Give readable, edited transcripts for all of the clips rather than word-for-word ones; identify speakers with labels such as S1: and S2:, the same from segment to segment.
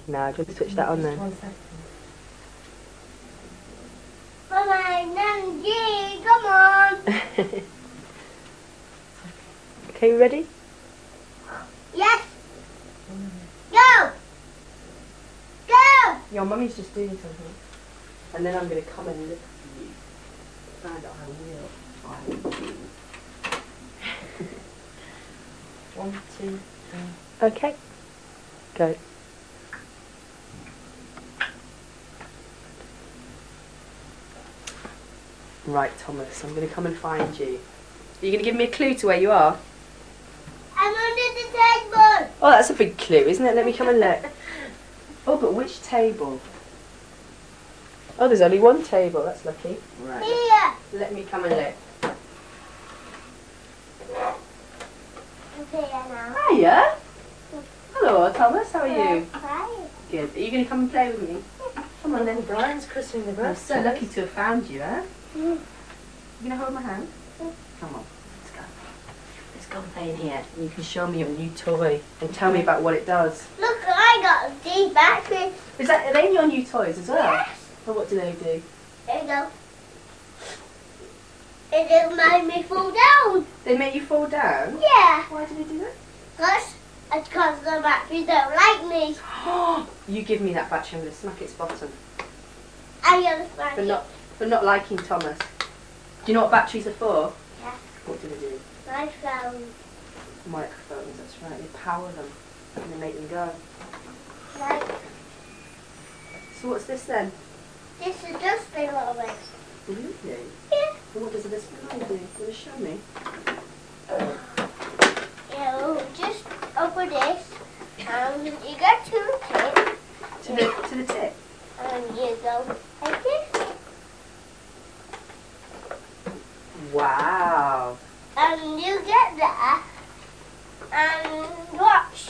S1: working now. Do you want to switch that on then?
S2: 1 second.
S3: Come on.
S1: Okay, you ready?
S3: Yes. Go. Go.
S1: Your mummy's just doing something. And then I'm going to come and look for you. And I will find you.
S2: 1, 2, 3.
S1: Okay. Go. Right, Thomas, I'm going to come and find you. Are you going to give me a clue to where you are?
S3: I'm under the table.
S1: Oh, that's a big clue, isn't it? Let me come and look. Oh, but which table? Oh, there's only one table. That's lucky. Right.
S3: Here.
S1: Let me come and look.
S3: Okay, now.
S1: Hiya. Hello, Thomas. How are you?
S3: Hi.
S1: Good. Are you going to come and play with me? Come on then.
S2: Brian's christening the
S1: I'm
S2: grass.
S1: so lucky to have found you, eh?
S3: Mm.
S1: You going to hold my hand? Come on. Let's go. Let's go and play in here. You can show me your new toy and tell me about what it does.
S3: Look, I got these batteries.
S1: Are they your new toys as well?
S3: Yes.
S1: Or what do they do?
S3: There you go. It just made me fall down.
S1: They make you fall down?
S3: Yeah.
S1: Why do they do that?
S3: Because the batteries don't like me.
S1: You give me that battery, I'm going to smack its bottom.
S3: I'm going to smash it.
S1: For not liking Thomas. Do you know what batteries are for?
S3: Yeah.
S1: What do they do?
S3: My phone.
S1: Microphones, that's right. They power them and they make them go.
S3: Like,
S1: So what's this then?
S3: this is just a little bit.
S1: Really?
S3: Yeah.
S1: And what does this guy do? Will you show me?
S3: You just open this. And you get to the tip.
S1: To the tip?
S3: And you go like this.
S1: Wow.
S3: And you get there. And watch.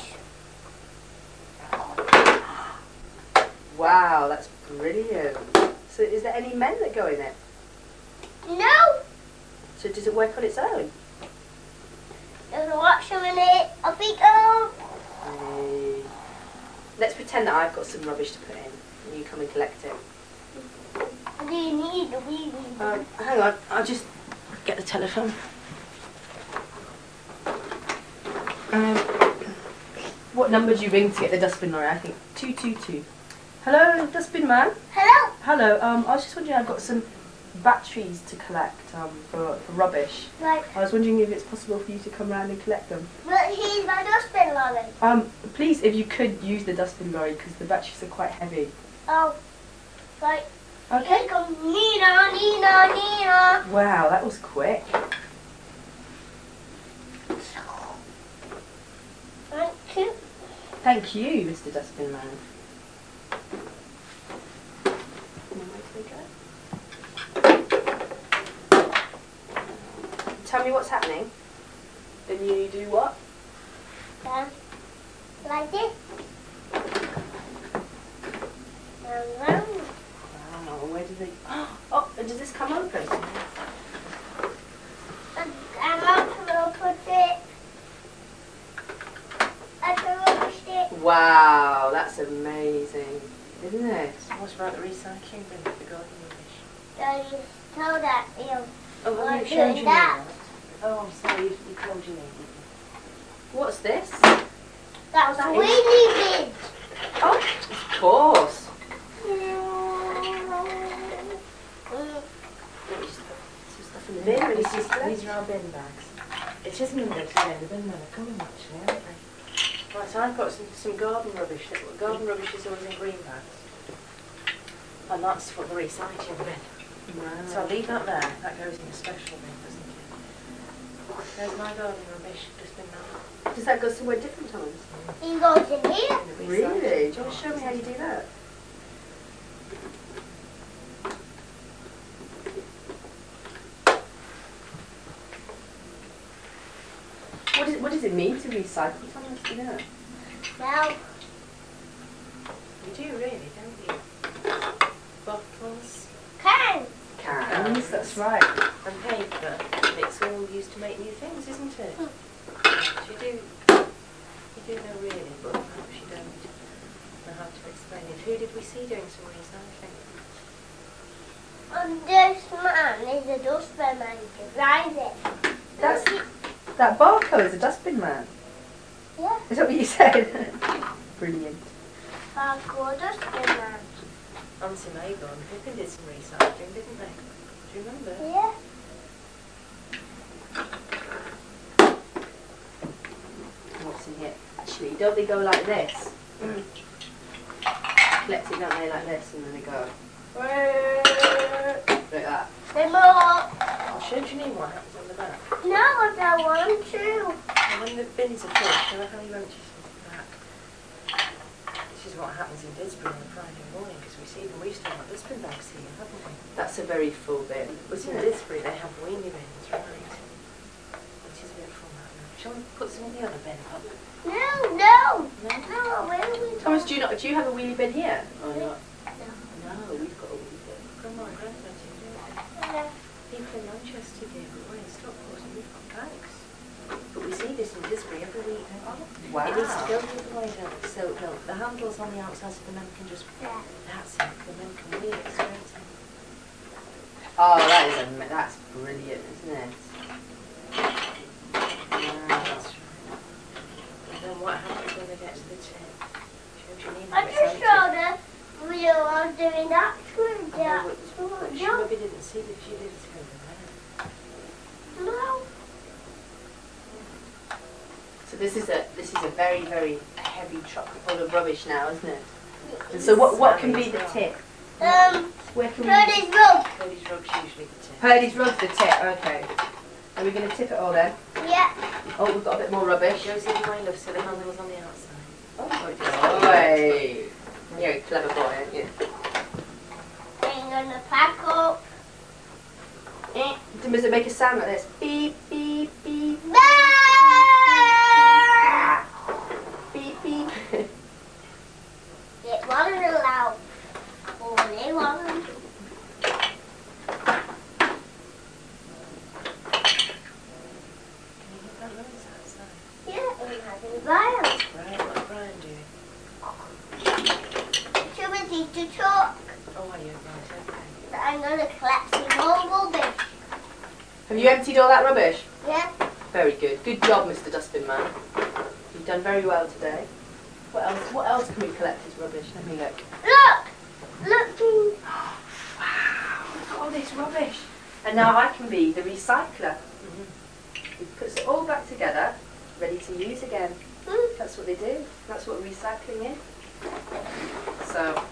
S1: Wow, that's brilliant. So is there any men that go in it?
S3: No.
S1: So does it work on its own?
S3: Just watch a minute. Off we go.
S1: Hey. Let's pretend that I've got some rubbish to put in and you come and collect it.
S3: What do you need?
S1: Hang on, I'll just get the telephone. What number do you ring to get the dustbin lorry? I think 222. Hello, dustbin man.
S3: Hello.
S1: Hello. I was just wondering. I've got some batteries to collect for rubbish.
S3: Right.
S1: I was wondering if it's possible for you to come round and collect them.
S3: But here's my dustbin lorry.
S1: Please, if you could use the dustbin lorry because the batteries are quite heavy.
S3: Oh. Right.
S1: Okay.
S3: Here comes Nina, Nina, Nina.
S1: Wow, that was quick.
S3: Thank you.
S1: Thank you, Mr. Dustbin Man. Tell me what's happening. Then you do what?
S3: Like this. And round.
S1: Wow, where do they... Oh, and does this come open?
S3: And I'm going to put it at the rubbish stick.
S1: Wow, that's amazing, isn't it?
S2: So what about the recycling bin for the garden rubbish?
S3: So you told that you
S2: Oh,
S3: were
S2: have you showed
S3: doing
S2: your
S3: that.
S2: name? Oh, I'm sorry, you told your name, didn't
S1: What's this?
S3: That was a wheelie bin.
S1: Oh, of course. Just put some stuff in the bin. Really
S2: These are our bin bags. It is Monday today, the bin men are coming actually, aren't they? Right, so I've got some garden rubbish. Garden rubbish is always in green bags. And that's for the recycling bin.
S1: Wow.
S2: So I'll leave that there. That goes in a special bin, doesn't it? There's my garden rubbish, just bin that.
S1: Does that go somewhere different, Thomas?
S3: You go to here.
S2: In the
S1: Really?
S2: recycling
S1: Do you want to show me how you do that? What does it mean to recycle, Thomas? Do you know?
S3: Now,
S2: You do really, don't you? Bottles
S3: can.
S1: Cans, that's right.
S2: and paper. It's all used to make new things, isn't it? You do know really, but perhaps you don't. I have to explain it. Who did we see doing some recycling?
S3: And this man is a dustbin man. You can ride it.
S1: That's that Barco is a dustbin man.
S3: Yeah.
S1: Is that what you said? Brilliant.
S3: Hardcore dustbin man.
S2: Auntie Mabel and Pippin did some recycling, didn't they? Do you remember?
S3: Yeah.
S1: What's in here? Actually, don't they go like this? Collect it, don't they, like this, and then they go like that.
S3: They more.
S2: I'll show Janine what happens on the back.
S3: No, I don't want to.
S2: And when the bins are full, show her how you empty something back. This is what happens in Disbury on a Friday morning, because we see them. We used to have dustbin bags here, haven't we?
S1: That's a very full bin.
S2: But in Disbury they have weenie bins, right? Which is a bit full that now. Shall we put some in the other bin, Pop?
S3: No.
S2: No?
S3: No, where are we
S1: Thomas, do you have a wheelie bin here? Or not?
S3: No.
S1: No, we've got a wheelie bin.
S2: Grandma and Grandpa do, don't they?
S3: Yeah.
S2: People in Manchester do, but we're in Stockport and we've got bags. But we see this in Disbury every week.
S1: Wow.
S2: It needs to go the other way down. So the handle's on the outside so the men can just...
S3: Yeah.
S2: That's it. The men can wheel it straight in.
S1: Oh, that's brilliant, isn't it? Wow.
S2: That's right. And then what happens when they get to the tip? Show Janine
S3: I
S2: how it's
S3: just
S2: empty.
S3: showed her we were doing that with
S2: I know,
S3: that.
S2: but she
S3: No.
S2: maybe didn't see that she did it over there.
S3: No.
S1: So this is a very, very heavy truck full of rubbish now, isn't it? And so what can be the tip? Where can
S3: Freddy's rug.
S2: Cody's rug's usually the tip.
S1: Purdy's rug's the tip, okay. Are we going to tip it all then?
S3: Yeah.
S1: Oh, we've got a bit more rubbish.
S2: It goes the other way, love, so the handle's on the outside.
S1: Oh, boy. You're a clever boy, aren't you?
S3: I'm gonna pack up.
S1: Does it make a sound like this? Beep, beep, beep.
S3: Ah!
S1: Beep, beep.
S3: It wasn't allowed. Only one.
S2: Can you get that noise outside?
S3: Yeah, it hasn't violence.
S2: Right, what's Brian doing?
S3: Too busy to talk.
S2: Oh, are you? Right, okay.
S3: But I'm gonna collect some more rubbish.
S1: Have you emptied all that rubbish?
S3: Yeah.
S1: Very good. Good job, Mr. Dustbin Man. You've done very well today. What else can we collect as rubbish? Let me look.
S3: Look! Looking.
S1: Wow, look at all this rubbish. And now I can be the recycler. He puts it all back together, ready to use again. That's what they do. That's what recycling is. So,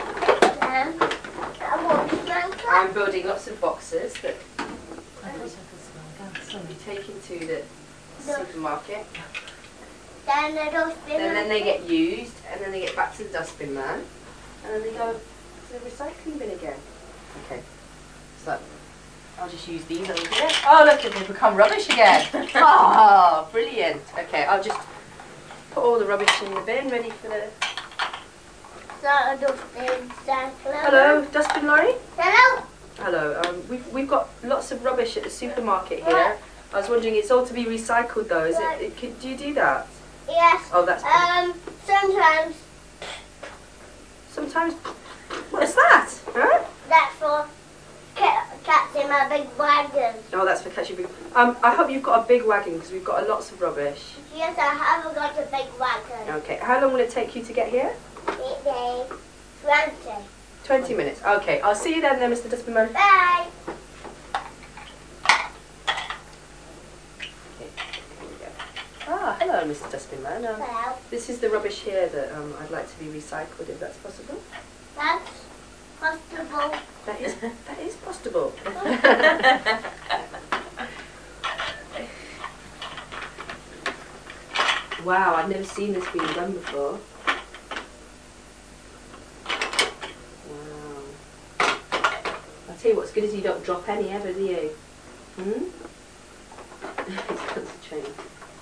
S1: I'm building lots of boxes that
S2: I thought I could smell gas.
S1: will be taken to the supermarket.
S3: Then the dustbin.
S1: Then they get used, and then they get back to the dustbin man, and then they go to the recycling bin again. Okay, so I'll just use these over here. Oh look, they've become rubbish again. Oh, brilliant. Okay, I'll just put all the rubbish in the bin, ready for the...
S3: Start a dustbin.
S1: Hello, dustbin lorry.
S3: Hello.
S1: Hello. We've got lots of rubbish at the supermarket here. I was wondering, it's all to be recycled though. Is it? Do you do that?
S3: Yes.
S1: Oh, that's.
S3: Sometimes.
S1: Sometimes. What's that? Huh?
S3: That's for catching my big wagon.
S1: Oh, that's for catching big. I hope you've got a big wagon because we've got lots of rubbish.
S3: Yes, I haven't got a big wagon.
S1: Okay. How long will it take you to get here?
S3: 20.
S1: 20 minutes. Okay. I'll see you then, Mr. Dustbin Man.
S3: Bye.
S1: Ah, hello, Mr. Dustbin Man.
S3: Hello.
S1: This is the rubbish here that I'd like to be recycled, if that's possible.
S3: That's possible.
S1: That is possible. Wow, I've never seen this being done before. Wow. I'll tell you what's good is you don't drop any ever, do you? Hmm? Concentrate.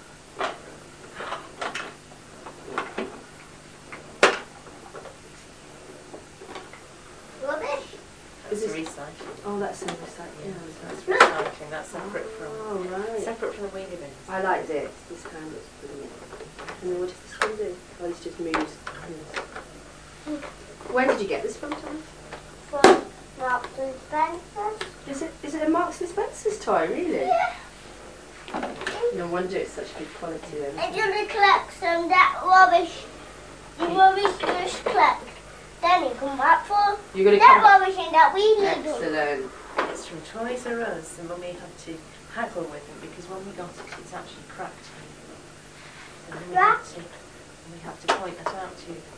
S3: Rubbish.
S2: That's
S1: Is
S2: recycling.
S1: Oh, that's a recycling.
S2: Yeah,
S1: Yeah,
S2: that's recycling. That's separate from
S1: Oh, right.
S2: separate from the wheelie bins.
S1: I like this. This kind looks brilliant. And then what does this one do? Oh, this just moves. Where did you get this from, Thomas?
S3: From Marks and Spencer's.
S1: Is it a Marks and Spencer's toy, really?
S3: Yeah.
S1: No wonder it's such good quality then.
S3: I'm going to collect some that rubbish. The rubbish just collect. Then you come back for
S1: You're going to
S3: that
S1: come.
S3: rubbish and that we need.
S1: Excellent.
S2: It's from Toys R Us, and Mummy had to haggle with them because when we got it, it's actually cracked. And then we had to point that out to them.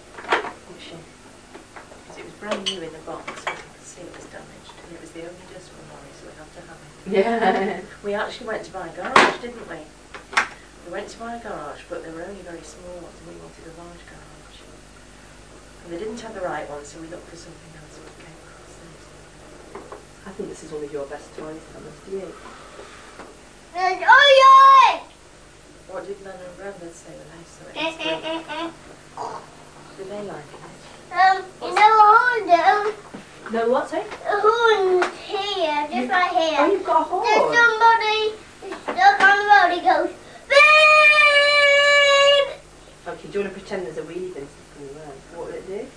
S2: Because it was brand new in the box, we could see it was damaged, and it was the only dustbin lorry, so we had to have it.
S1: Yeah.
S2: We actually went to buy a garage, didn't we? We went to buy a garage, but they were only very small ones, and we wanted a large garage. And they didn't have the right one, so we looked for something else, and we came across this.
S1: I think this is one of your best toys, Thomas. Do you?
S3: And oi!
S2: What did Nana and Brenda say when they saw it? Did they like it?
S3: You know a horn,
S1: No, what, sorry?
S3: a horn here, just right here.
S1: Oh, you've got a horn.
S3: There's somebody stuck on the road, he goes, beep!
S1: Okay, do you want to pretend there's a wheelie bin stuck in the road? What will it do?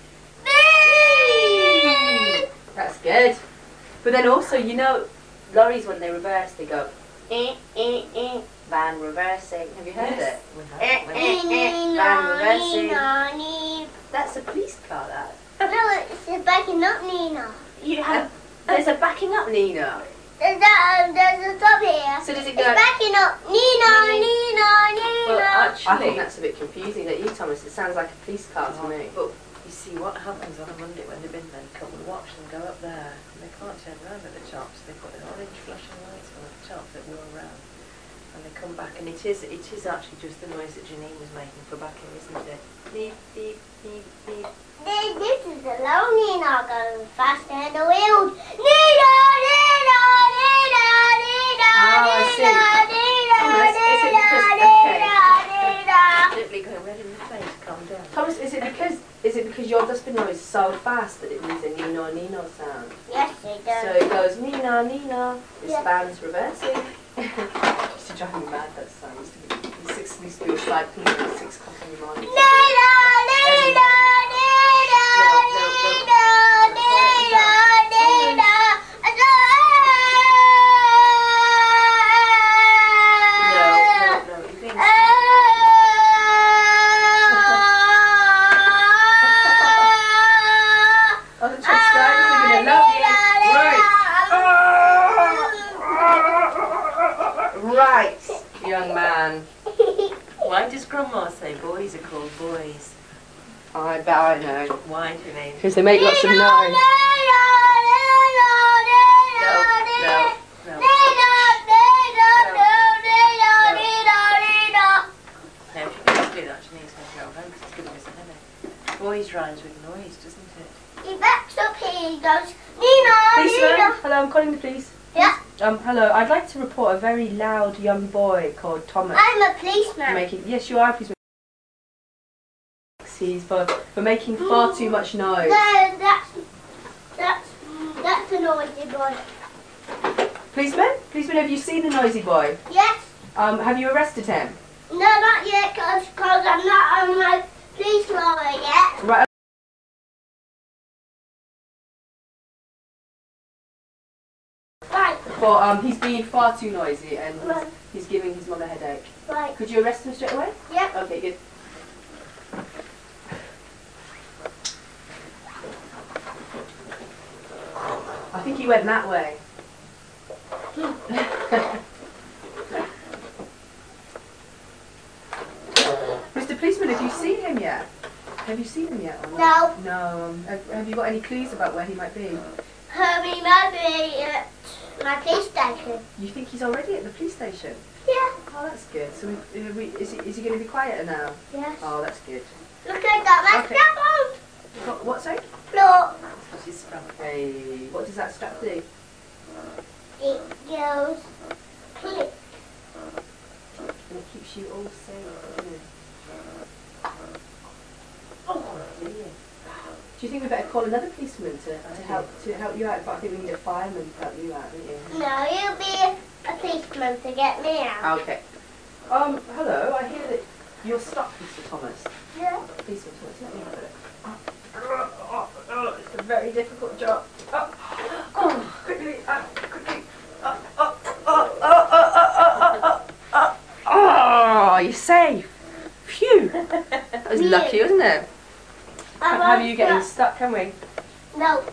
S3: Beep!
S1: That's good. But then also, you know, lorries when they reverse, they go, van reversing. Have you heard it?
S2: We have.
S1: Van reversing. That's a police car, that.
S3: No, it's backing up, Nina.
S1: You have. There's a backing up, Nina.
S3: There's a stop here.
S1: So does it
S3: It's
S1: go?
S3: backing up, Nina, Nina,
S2: Well,
S3: Nina.
S1: I
S2: actually,
S1: think that's a bit confusing, don't you, Thomas? It sounds like a police car to me.
S2: but you see what happens on a Monday when the bin men come, we watch them go up there, and they can't turn around at the top, so they put an orange flashing light on at the top that whirl around. And they come back, and it is actually just the noise that Janine was making for backing, isn't it? Beep, beep, beep, beep.
S3: This is the low Nina going faster than the wheels. Nina, Nina, Nina, Nina,
S1: Oh, I see. Thomas, is it because
S2: Literally going red in the face, calm down.
S1: Thomas, is it because your dustbin noise is so fast that it needs a Nino Nino sound?
S3: Yes, it does.
S1: So it goes Nina Nina. This
S3: Yeah.
S1: van's reversing. Used to drive me mad, that sound. Used to be a side cleaner at 6 o'clock in the morning.
S3: Nina, Nina, Nina, Nina, Nina, Nina.
S2: No, you're being
S1: Oh, the subscribers are going to love you. Right. Right, young man.
S2: Why does Grandma say boys are called boys?
S1: I bet I know.
S2: Why do they?
S1: Because they make lots of noise.
S2: No. No, if you just do that, Janine's going to go home because it's giving us a headache. Boys rhymes with noise, doesn't it?
S3: He backs up here, he goes, Nina,
S1: Policeman,
S3: Nina.
S1: hello, I'm calling the police.
S3: Yeah,
S1: Hello, I'd like to report a very loud young boy called Thomas.
S3: I'm a policeman.
S1: Yes, you are, policeman. He's for making far too much noise.
S3: No, that's a noisy boy.
S1: Policeman, have you seen the noisy boy?
S3: Yes.
S1: Have you arrested him?
S3: No, not yet, cause I'm not on my police lorry yet.
S1: Right.
S3: Right,
S1: But he's being far too noisy and
S3: Right.
S1: he's giving his mum a headache.
S3: right.
S1: Could you arrest him straight away?
S3: Yep.
S1: Okay, good. I think he went that way. Mr. Policeman, have you seen him yet? Have you seen him yet? Or not? No. Have you got any clues about where he might be?
S3: He might be at my police station.
S1: You think he's already at the police station?
S3: Yeah.
S1: Oh, that's good. So is he going to be quieter now?
S3: Yes.
S1: Oh, that's good.
S3: Look, I got my
S1: Okay.
S3: strap on.
S1: What's that?
S3: Look,
S2: She's strong.
S1: Hey, what does that strap do?
S3: it goes click.
S1: And it keeps you all safe, doesn't it?
S3: Oh.
S1: Brilliant. Do you think we better call another policeman to help you out? But I think we need a fireman to help you out, don't you?
S3: No, you'll be a policeman to get me out.
S1: Okay. Hello, I hear that you're stuck, Mr. Thomas.
S3: Yeah.
S1: Policeman Thomas, let me have a look.
S2: very difficult job. Oh, quickly, quickly.
S1: Oh, you're safe. Phew. That was lucky, wasn't it? How are you getting stuck, can we?
S3: No.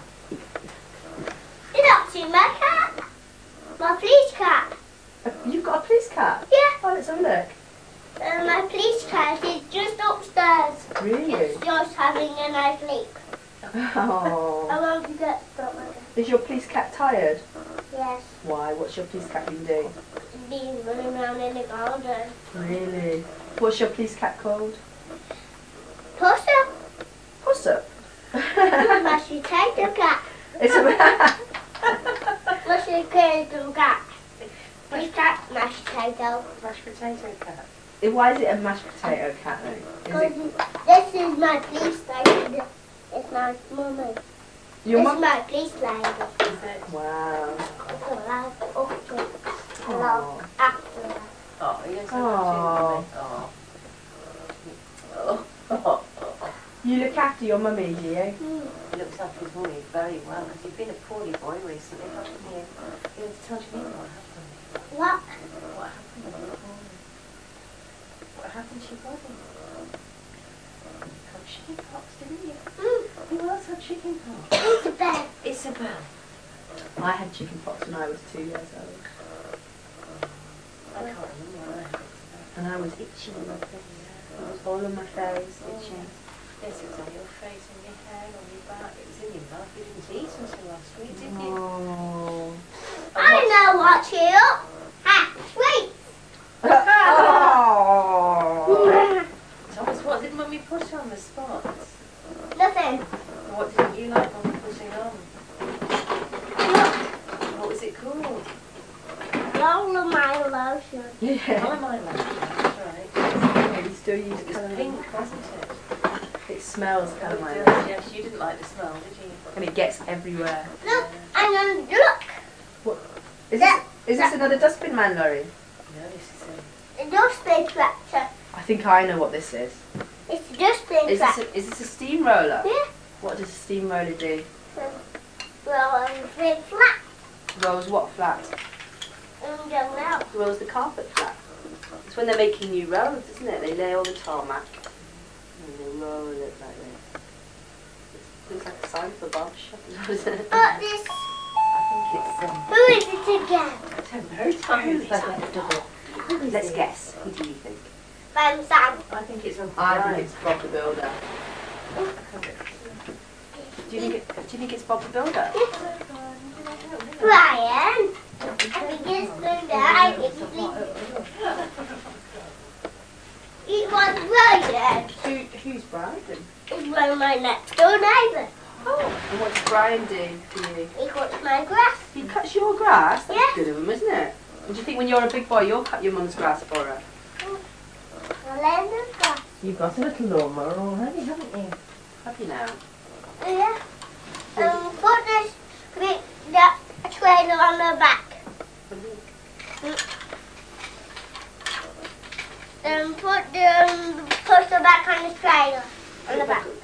S3: You're not seeing my cat. My police cat.
S1: You've got a police cat?
S3: Yeah.
S1: Oh, let's have a look.
S3: My police cat is just upstairs.
S1: Really?
S3: It's just having a nice sleep.
S1: Oh.
S3: I won't get stuck like that.
S1: Is your police cat tired?
S3: Yes.
S1: Why? What's your police cat been doing?
S3: Being running around in the garden.
S1: Really? What's your police cat called?
S3: Pussy.
S1: Puss-up.
S3: Mashed potato cat.
S1: It's a...
S3: Mashed potato cat. Police cat, mashed potato.
S2: Mashed potato cat.
S1: Why is it a mashed potato cat though? Is it...
S3: This is my police lady. It's my mummy.
S1: Your
S3: This
S1: mum?
S3: is my police lady.
S2: Is it?
S1: Wow.
S3: It's a lot after. A
S1: Aw.
S3: lot after.
S2: Oh, yes.
S1: Oh.
S2: Oh. Oh.
S1: You look after your mummy, do you?
S2: He looks after his mummy very well because you've been a poorly boy recently, haven't you? You have to tell me what happened.
S3: What?
S2: What happened when you were poorly? What happened to your body? You got chicken pox, didn't you? Who else had chicken pox?
S3: Isabel.
S2: Isabel.
S1: I had chicken pox when I was 2 years old.
S2: I can't remember when I had it.
S1: And I was itching on my face. It was all on my face, itching.
S2: Yes, it was on your face, on your hair, on your back. It was in your mouth. You didn't eat until last week, did you?
S1: Oh.
S3: I know what's here. Ha, sweet.
S1: Oh.
S2: Thomas, what did Mummy put on the spots?
S3: Nothing.
S2: What didn't you like Mummy putting on?
S3: Look.
S2: What was it called?
S3: Roll of my lotion.
S1: Yeah.
S2: Calamine lotion, that's right.
S1: You still use
S2: It was
S1: calamine.
S2: pink, wasn't it?
S1: It smells
S2: Oh, it
S1: calamine.
S2: does, yes, you didn't like the smell, did you?
S1: And it gets everywhere.
S3: Look, and then look.
S1: What? Is this another dustbin man lorry?
S2: No, this is
S3: The dustbin tractor.
S1: I think I know what this is.
S3: It's the dustbin
S1: Is
S3: tractor.
S1: this a steamroller?
S3: Yeah.
S1: What does a steamroller do?
S3: Well, it's flat.
S1: Rolls what flat?
S3: Don't know.
S1: Rolls the carpet flat. It's when they're making new roads, isn't it? They lay all the tarmac and they roll it like this. It looks like a sign for Bob Shop, doesn't it?
S3: But this. Who is it again?
S2: I don't know, Thomas.
S1: Let's guess. Who do you think?
S3: Van Sam.
S2: I think it's
S1: I think it's Bob the Builder. Do you think it's Bob the Builder?
S3: Brian. I think it's Linda. I think it's Lisa. It was Brian.
S1: Who's Brian?
S3: It's one of my next door neighbours.
S1: Oh. And what does Brian do for you?
S3: He cuts my grass.
S1: He cuts your grass? That's
S3: Yeah.
S1: good of him, isn't it? And do you think when you're a big boy you'll cut your mum's grass for her?
S3: Linda's grass.
S2: You've got a little lawnmower already, haven't you?
S1: Have you now?
S3: Yeah. Put this that trailer on the back. Put the back on the trailer. On the back.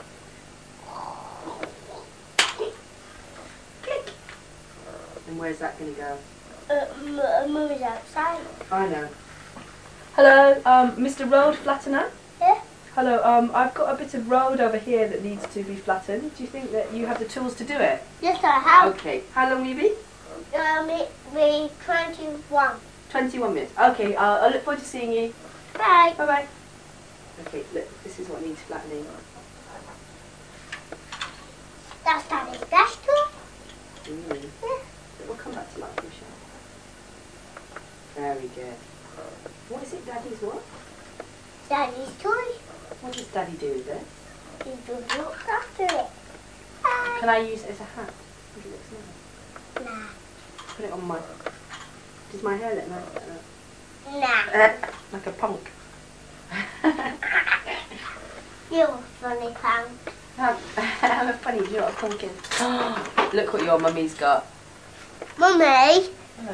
S3: Click.
S1: And where's that going to go?
S3: Moves outside.
S1: I know. Hello, Mr. Road Flattener?
S3: Yeah.
S1: Hello, I've got a bit of road over here that needs to be flattened. Do you think that you have the tools to do it?
S3: Yes, I have.
S1: Okay. How long will you be?
S3: It be 21.
S1: 21 minutes. Okay, I look forward to seeing you.
S3: Bye.
S1: Bye-bye. Okay, look, this is what needs flattening.
S3: That's Daddy's dash tool.
S1: Really?
S3: Yeah.
S1: We'll come back to that, Michelle. Very good. What is it, Daddy's what?
S3: Daddy's toy.
S1: What does Daddy do with it?
S3: He just looks after it. Bye.
S1: Can I use it as a hat? I think it looks nice.
S3: Nah.
S1: Put it on my... Does my hair look nice like that?
S3: Nah.
S1: Like a punk.
S3: You're a funny clown.
S1: I'm a funny, you know what a punk is. Look what your mummy's got.
S3: Mummy.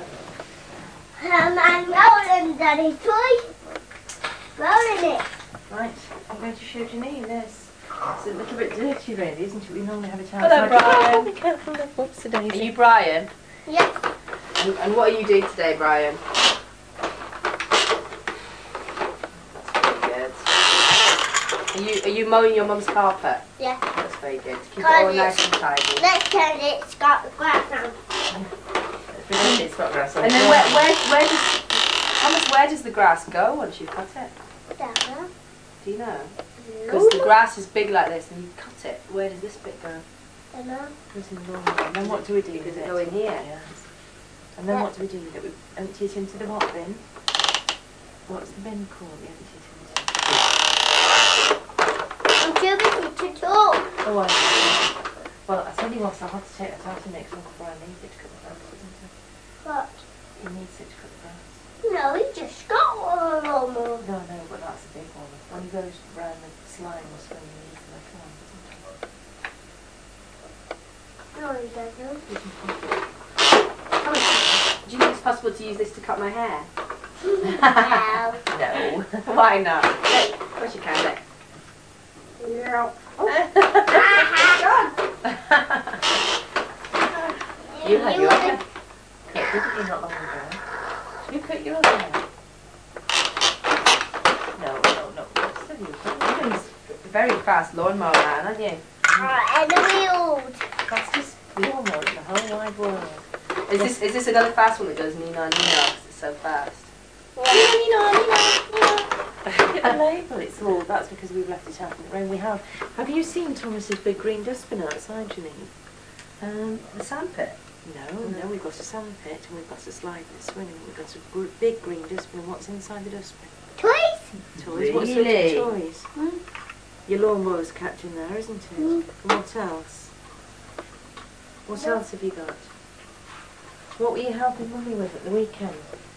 S3: I'm rolling Daddy's toy. Rolling it.
S2: Right, I'm going to show Janine this. It's a little bit dirty, really, isn't it? We normally have it outside.
S1: Hello, Brian.
S2: Oh, be careful, look, whoops,
S1: Are
S2: daisy.
S1: you Brian?
S3: Yes.
S1: And what are you doing today, Brian? Good. Are you mowing your mum's carpet?
S3: Yeah.
S1: That's very good. To keep it all nice and tidy.
S3: Next time it's got the grass on.
S1: It's got grass on. And then where does Thomas? Where does the grass go once you cut it?
S3: Don't know.
S1: Do you know? Because the grass is big like this, and you cut it. Where does this bit go?
S3: Don't know.
S2: Goes in the laundry. And then what do we do
S1: Does
S2: with
S1: it
S2: it?
S1: go in here?
S2: Yes. And then what do we do with it? We empty it into the what bin? What's the bin called? We empty it into.
S3: I'm too busy to talk.
S2: Oh, I know. Well, I tell you what, I'll have to take that out and make Uncle Brian needs it to cut the grass, doesn't he?
S3: What?
S2: He needs it to cut the grass.
S3: No, he just got one on me.
S2: No, but that's a big one. When he goes round the slime or something, he needs the little one, doesn't he?
S3: No, he doesn't.
S1: Do you think it's possible to use this to cut my hair?
S3: No.
S1: No. Why not? Look, of course you can. Look.
S3: No.
S1: You had your hair.
S2: Cut, didn't you, not long ago? You cut yours hair? No. Still you cut.
S1: You're a very fast lawnmower man, aren't you?
S3: And the wheels.
S2: That's just normal in the whole wide world.
S1: Is this another fast one that goes Nina because it's so fast?
S3: Nina.
S2: A label, it's all. That's because we've left it out in the rain. We have. Have you seen Thomas's big green dustbin outside, Janine?
S1: The sandpit.
S2: No, we've got a sand pit and we've got a slide and a swing and we've got a big green dustbin. And what's inside the dustbin?
S3: Toys.
S2: Toys. What sort of
S1: Really?
S2: toys? Your lawnmower's kept in there, isn't it? And what else? What else have you got? What were you helping Mummy with at the weekend?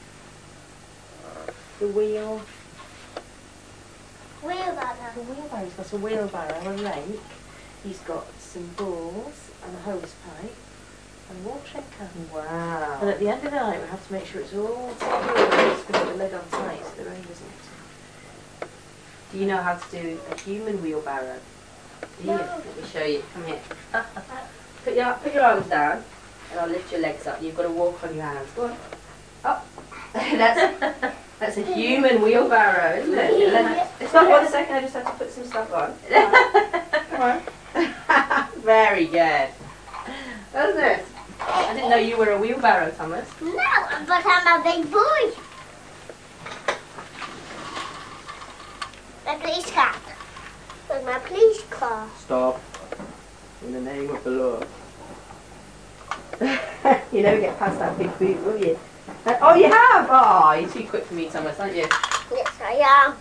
S2: The wheel.
S3: Wheelbarrow.
S2: The wheelbarrow. He's got a wheelbarrow, a rake. He's got some balls and a hose pipe and a watering can.
S1: Wow.
S2: And at the end of the night, we have to make sure it's all secure. Just put the lid on tight so the rain doesn't get in.
S1: Do you know how to do a human wheelbarrow? Do you?
S3: No.
S1: Let me show you. Come here. Put your arms down, and I'll lift your legs up. You've got to walk on your hands. Go on. Up. That's a human wheelbarrow, isn't it? It's not 1 second. I just have to put some stuff on. Come on. Very good. Wasn't it? I didn't know you were a wheelbarrow, Thomas.
S3: No, but I'm a big boy. My police car. With my police car.
S1: Stop. In the name of the Lord. You never get past that big boot, will you? Oh, you have? Oh, you're too quick for me, Thomas, aren't you?
S3: Yes, I am.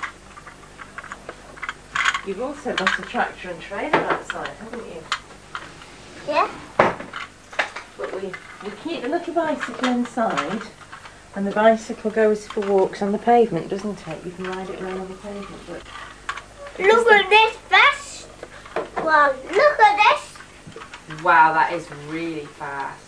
S2: You've also got a tractor and trailer outside, haven't you?
S3: Yeah.
S2: But we keep the little bicycle inside, and the bicycle goes for walks on the pavement, doesn't it? You can ride it around on the pavement. But
S3: Look at this fast one. Look at this.
S1: Wow, that is really fast.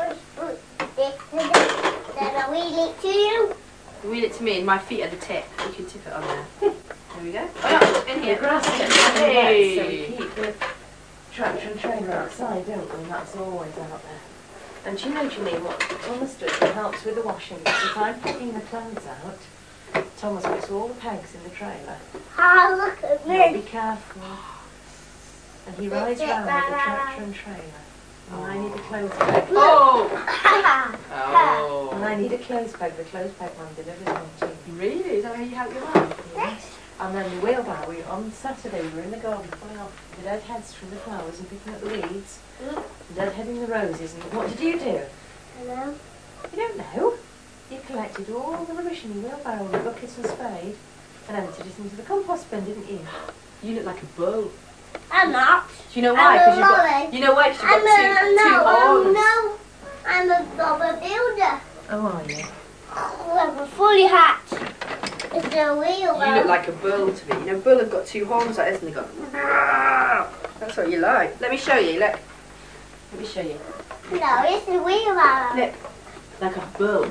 S3: Then I wheel it to you.
S1: Wheel it to me, and my feet are the tip. You can tip it on there. There we go. Oh, in
S2: the
S1: here.
S2: grass gets
S1: Hey.
S2: wet, so we keep the tractor and trailer outside, don't we? And that's always out there. And do you know, Janine, what Thomas does? He helps with the washing. Because if I'm putting the clothes out, Thomas puts all the pegs in the trailer.
S3: Ah, look at
S2: Now be
S3: me.
S2: careful. And he rides round with the tractor and trailer. And I need a clothes peg.
S1: Oh!
S3: Oh.
S2: And I need a clothes peg. The clothes peg man delivers them to me.
S1: Really? Is that how you help your mum?
S3: Yes.
S2: And then the wheelbarrow, on Saturday we were in the garden pulling off the dead heads from the flowers and picking up the weeds, deadheading the roses. And what did you do?
S3: Hello.
S2: You don't know. You collected all the rubbish in your wheelbarrow with buckets and spade and emptied it into the compost bin, didn't you?
S1: You look like a bull.
S3: I'm not.
S1: Do you know why?
S3: I'm a
S1: 'Cause you've got.
S3: lorry.
S1: You know why? 'Cause you've got
S3: I'm
S1: two horns.
S3: I'm a bobber builder.
S2: Oh, are you?
S3: With a fully hat. It's a wheel.
S1: You look like a bull to me. You know, bull have got two horns like this, and they go. That's what you like. Let me show you. Look. Let me show you.
S3: No, it's a wheelbarrow.
S1: Look. Like a bull.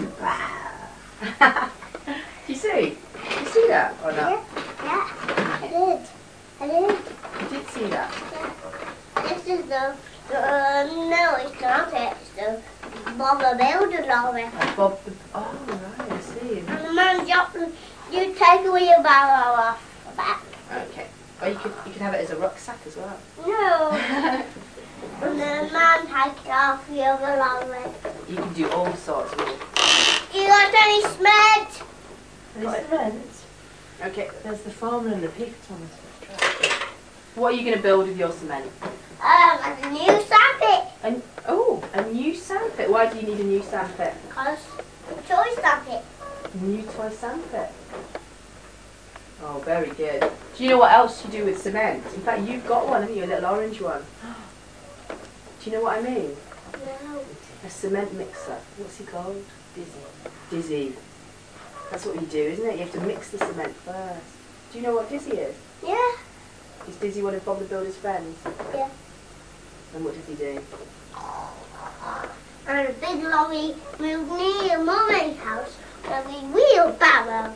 S1: Do you see? Do you see that or not?
S3: Yeah, I did.
S1: You did see that?
S3: This is the no, it's not it. It's the Bob the Builder lorry.
S1: Bob the... Oh, right, I see.
S3: And the man dropped the, you take a wheelbarrow off the back.
S1: Okay. Or you could have it as a rucksack as well.
S3: No. And the man take it off the other lorry.
S1: You can do all sorts with it.
S3: You got any cement?
S2: There's cement.
S1: Okay.
S2: There's the farmer and the pig, Thomas.
S1: What are you going to build with your cement?
S3: A new sandpit.
S1: A new sandpit. Why do you need a new sandpit?
S3: Because a toy sandpit.
S1: New toy sandpit. Oh, very good. Do you know what else you do with cement? In fact, you've got one, haven't you? A little orange one. Do you know what I mean?
S3: No.
S1: A cement mixer. What's he called? Dizzy. That's what you do, isn't it? You have to mix the cement first. Do you know what Dizzy is?
S3: Yeah.
S1: Is Dizzy one of Bob the Builder's friends?
S3: Yeah.
S1: And what does he do?
S3: And a big lorry moved near Mummy's house with a wheelbarrow.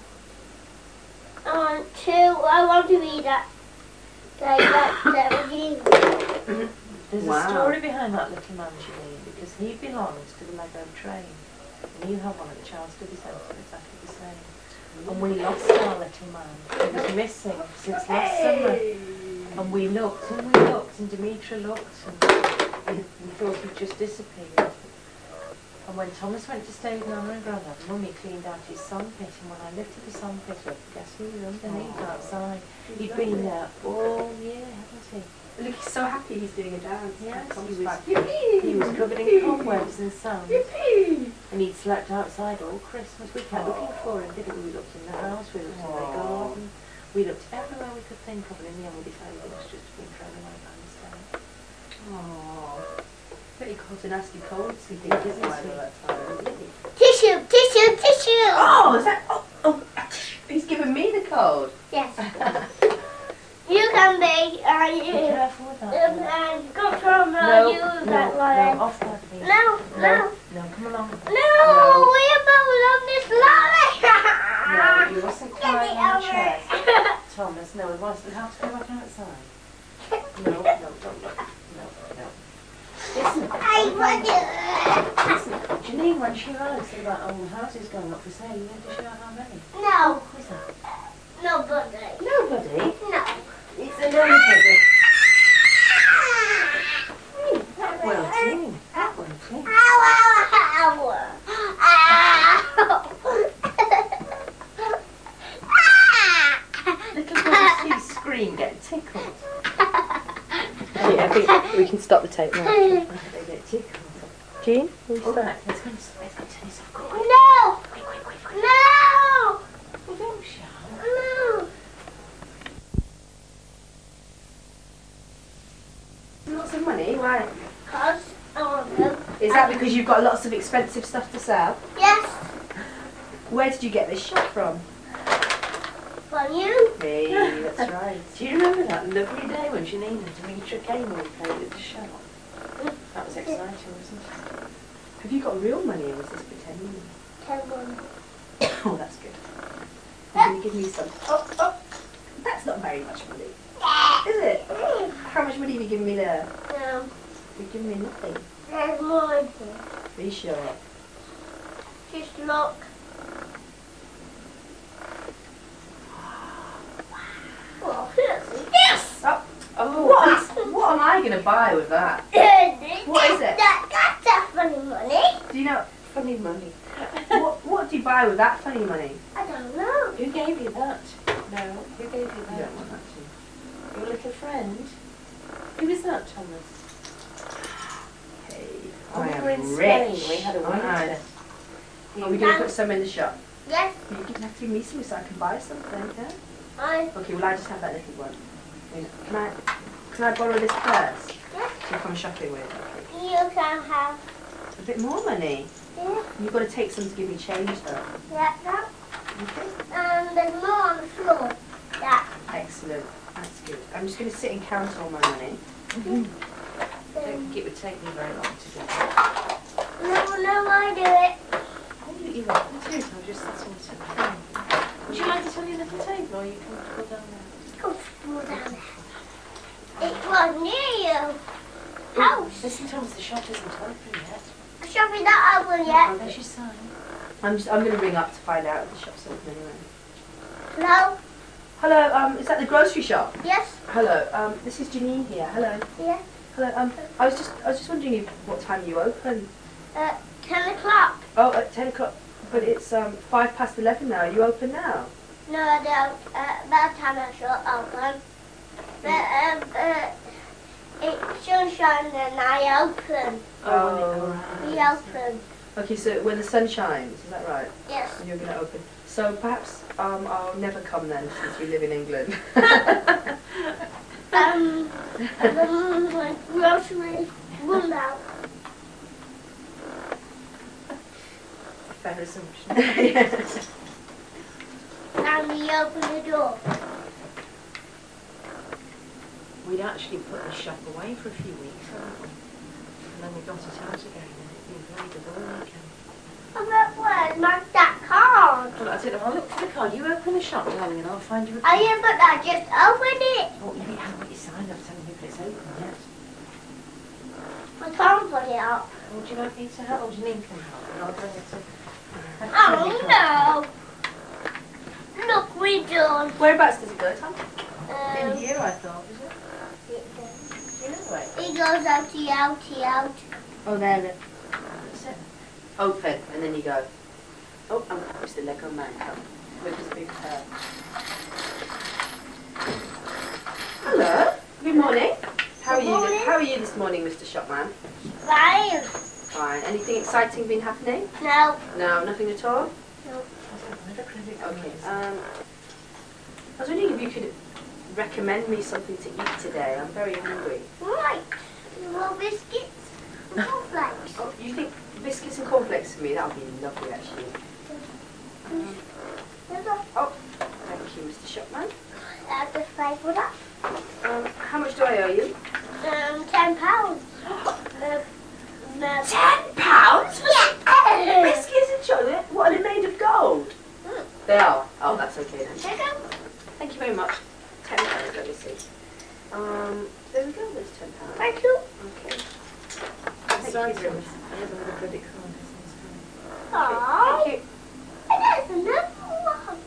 S3: I want to read that. That was
S2: There's
S1: Wow.
S2: a story behind that little man, Janine, because he belongs to the Lego train. And you have one at the Child Study Centre, exactly the same. And we lost our little man. He was missing since last summer. And we looked, and Demetra looked, and we thought he'd just disappeared. And when Thomas went to stay with Nana and Grandad, Mummy cleaned out his sandpit, and when I lifted the sandpit up, guess who was underneath outside? He'd been there all year, hadn't he?
S1: Look, he's so happy he's doing a dance.
S2: Yes,
S1: Comes
S2: he was-
S1: back. Yippee!
S2: He was covered in cobwebs and sand,
S1: Yippee!
S2: and he'd slept outside all Christmas. We kept looking for him, didn't we? We looked in the house, we looked in the garden, we looked everywhere we could think of, and in the end we decided it was just been thrown away by mistake.
S1: Oh, bet he caught a nasty cold sleeping isn't he?
S3: Tissue, tissue, tissue.
S1: Oh, is that? Oh, he's giving me the cold.
S3: Yes. You can be,
S2: Be careful with that.
S3: and go from
S2: No,
S3: you
S2: no,
S3: that
S2: no,
S3: way.
S2: off that, please.
S3: No, no,
S2: No, come along.
S3: no, we're both on this lorry.
S2: No, you mustn't
S3: Get
S2: climb
S3: it
S2: on the
S3: over
S2: chair.
S3: it.
S2: Thomas, no, we want the house to go back outside. No, don't look. No. Listen,
S3: I want it.
S2: Janine, when she writes about old houses going up for sale, you have to show how many.
S3: No,
S2: Who's that?
S3: nobody.
S2: Nobody.
S3: No.
S2: It's a nobody. Well, Janine, that one too.
S3: Ow, ow, ow.
S2: Little boys see scream, get tickled.
S1: I think we can stop the tape now.
S2: They get tickled.
S1: Jean, will you
S2: All
S1: stop?
S2: right, let's go and turn this off. Quick.
S3: No,
S2: Quick.
S3: no,
S2: Well, don't shout.
S3: no.
S1: Lots of money, why?
S3: Because I want them.
S1: Is that because you've got lots of expensive stuff to sell?
S3: Yes,
S1: Where did you get this shop from?
S3: from you.
S1: Hey, that's right.
S2: Do you remember that lovely day when Janine and Demetra came and we played at the shop? That was exciting, wasn't it?
S1: Have you got real money or is this pretending?
S3: 10-1.
S1: Oh, that's good. Can you give me some? Oh, that's not very much money, is it? How much money have you given me there?
S3: No,
S1: You've given me nothing.
S3: there's more in here.
S1: Be sure.
S3: Just look. Oh, yes.
S1: What am I going to buy with that? What is it?
S3: That's funny money.
S1: Do you know,
S2: Funny money.
S1: what do you buy with that funny money?
S3: I don't know.
S2: Who gave you that? No, who gave you
S1: You
S2: that?
S1: don't want that to.
S2: Your little friend? Who was that, Thomas?
S1: Hey,
S2: When
S1: I
S2: we were in
S1: am
S2: Spain,
S1: rich.
S2: we had a
S1: aren't I?
S2: winter.
S1: Are we going to put some in the shop?
S3: Yes,
S1: You can have to give me some so I can buy something, yeah?
S3: I.
S1: Okay, well I just have that little one. Can I borrow this purse
S3: Yes,
S1: to come shopping with? Okay.
S3: you can have.
S1: A bit more money.
S3: Yeah,
S1: You've got to take some to give me change though.
S3: that.
S1: Okay.
S3: And there's more on the floor. That.
S1: Excellent. That's good. I'm just going to sit and count all my money.
S2: I don't think it would take me very long to do.
S3: No, I do it.
S2: Oh, you want me to? I'll just sit on the table. Would you like it on your little table or you can go down there?
S3: Go down there. was near you. House.
S2: Listen to us, the shop isn't open yet.
S3: The shop is not open
S2: Oh,
S3: yet.
S2: there's your sign.
S1: I'm going to ring up to find out if the shop's open anyway.
S3: Hello?
S1: Hello, is that the grocery shop?
S3: Yes?
S1: Hello, this is Janine here. Hello.
S3: Yeah.
S1: Hello, I was just wondering what time you open.
S3: 10 o'clock.
S1: Oh, at 10 o'clock. But it's 11:05 now. Are you open now?
S3: No, I don't. About time I should open. But, it's sunshine and I open.
S1: Oh.
S3: We open.
S1: Okay, so when the sun shines, is that right?
S3: Yes.
S1: And you're going to open. So perhaps I'll never come then, since we live in England.
S3: Grocery run out.
S2: Fair assumption.
S1: Yes.
S3: And we open the door.
S2: We'd actually put the shop away for a few weeks, hadn't we? And then we got it out again, and it's been very good all weekend.
S3: Oh, but where's that card?
S2: Well, I don't know, I'll look for the card. You open the shop, darling, and I'll find you a
S3: Oh,
S2: card.
S3: yeah, but I just opened it.
S2: Oh, you haven't got your sign up telling me if it's open yet.
S3: I can't put it up.
S2: Well, do you like me to help? Or Janine can help, and I'll bring it to...
S3: Oh, no. Look, we're done.
S1: Whereabouts does it go, Tom?
S2: In here, I thought, was it? Do you know where?
S3: It goes out.
S1: Oh, there, look.
S2: That's it.
S1: Open, and then you go. Oh, I'm going to push the Lego man come with his big hair. Hello. Good morning. How are
S3: Good
S1: you?
S3: morning.
S1: How are you this morning, Mr. Shopman?
S3: Fine.
S1: Fine. Anything exciting been happening?
S3: No.
S1: No, nothing at all.
S2: I don't know, the credit card
S1: Okay.
S2: is-
S1: I was wondering if you could recommend me something to eat today. I'm very hungry.
S3: Right. You want biscuits? Cornflakes.
S1: Oh, you think biscuits and cornflakes for me? That would be lovely, actually. Oh, thank you, Mr. Shopman.
S3: That's the price for that.
S1: How much do I owe you?
S3: £10.
S1: £10 for
S3: Yeah.
S1: biscuits and chocolate? What, are they made of gold? They are. Oh, that's okay then. Thank you very much. £10, let me see. There we go, there's £10.
S3: Thank you.
S1: Okay.
S2: Thank
S1: Thank
S2: you
S1: you.
S2: very much. I don't know where the credit card is.
S3: Aww.
S1: Thank you.
S3: And there's another one.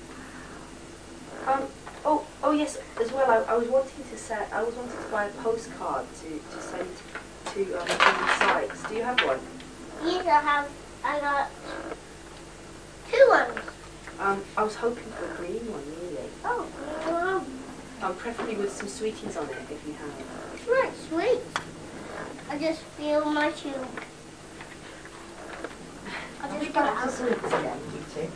S1: Oh yes, as well, I was wanting to buy a postcard to send to different sites. Do you have one?
S3: Yes, I got 2 ones.
S1: I was hoping for a green one, really.
S3: Oh,
S1: Preferably with some sweeties on it, if you have.
S3: it's not sweet. I just feel my tube. I just got
S2: That's
S3: out.
S2: sweets again, you two.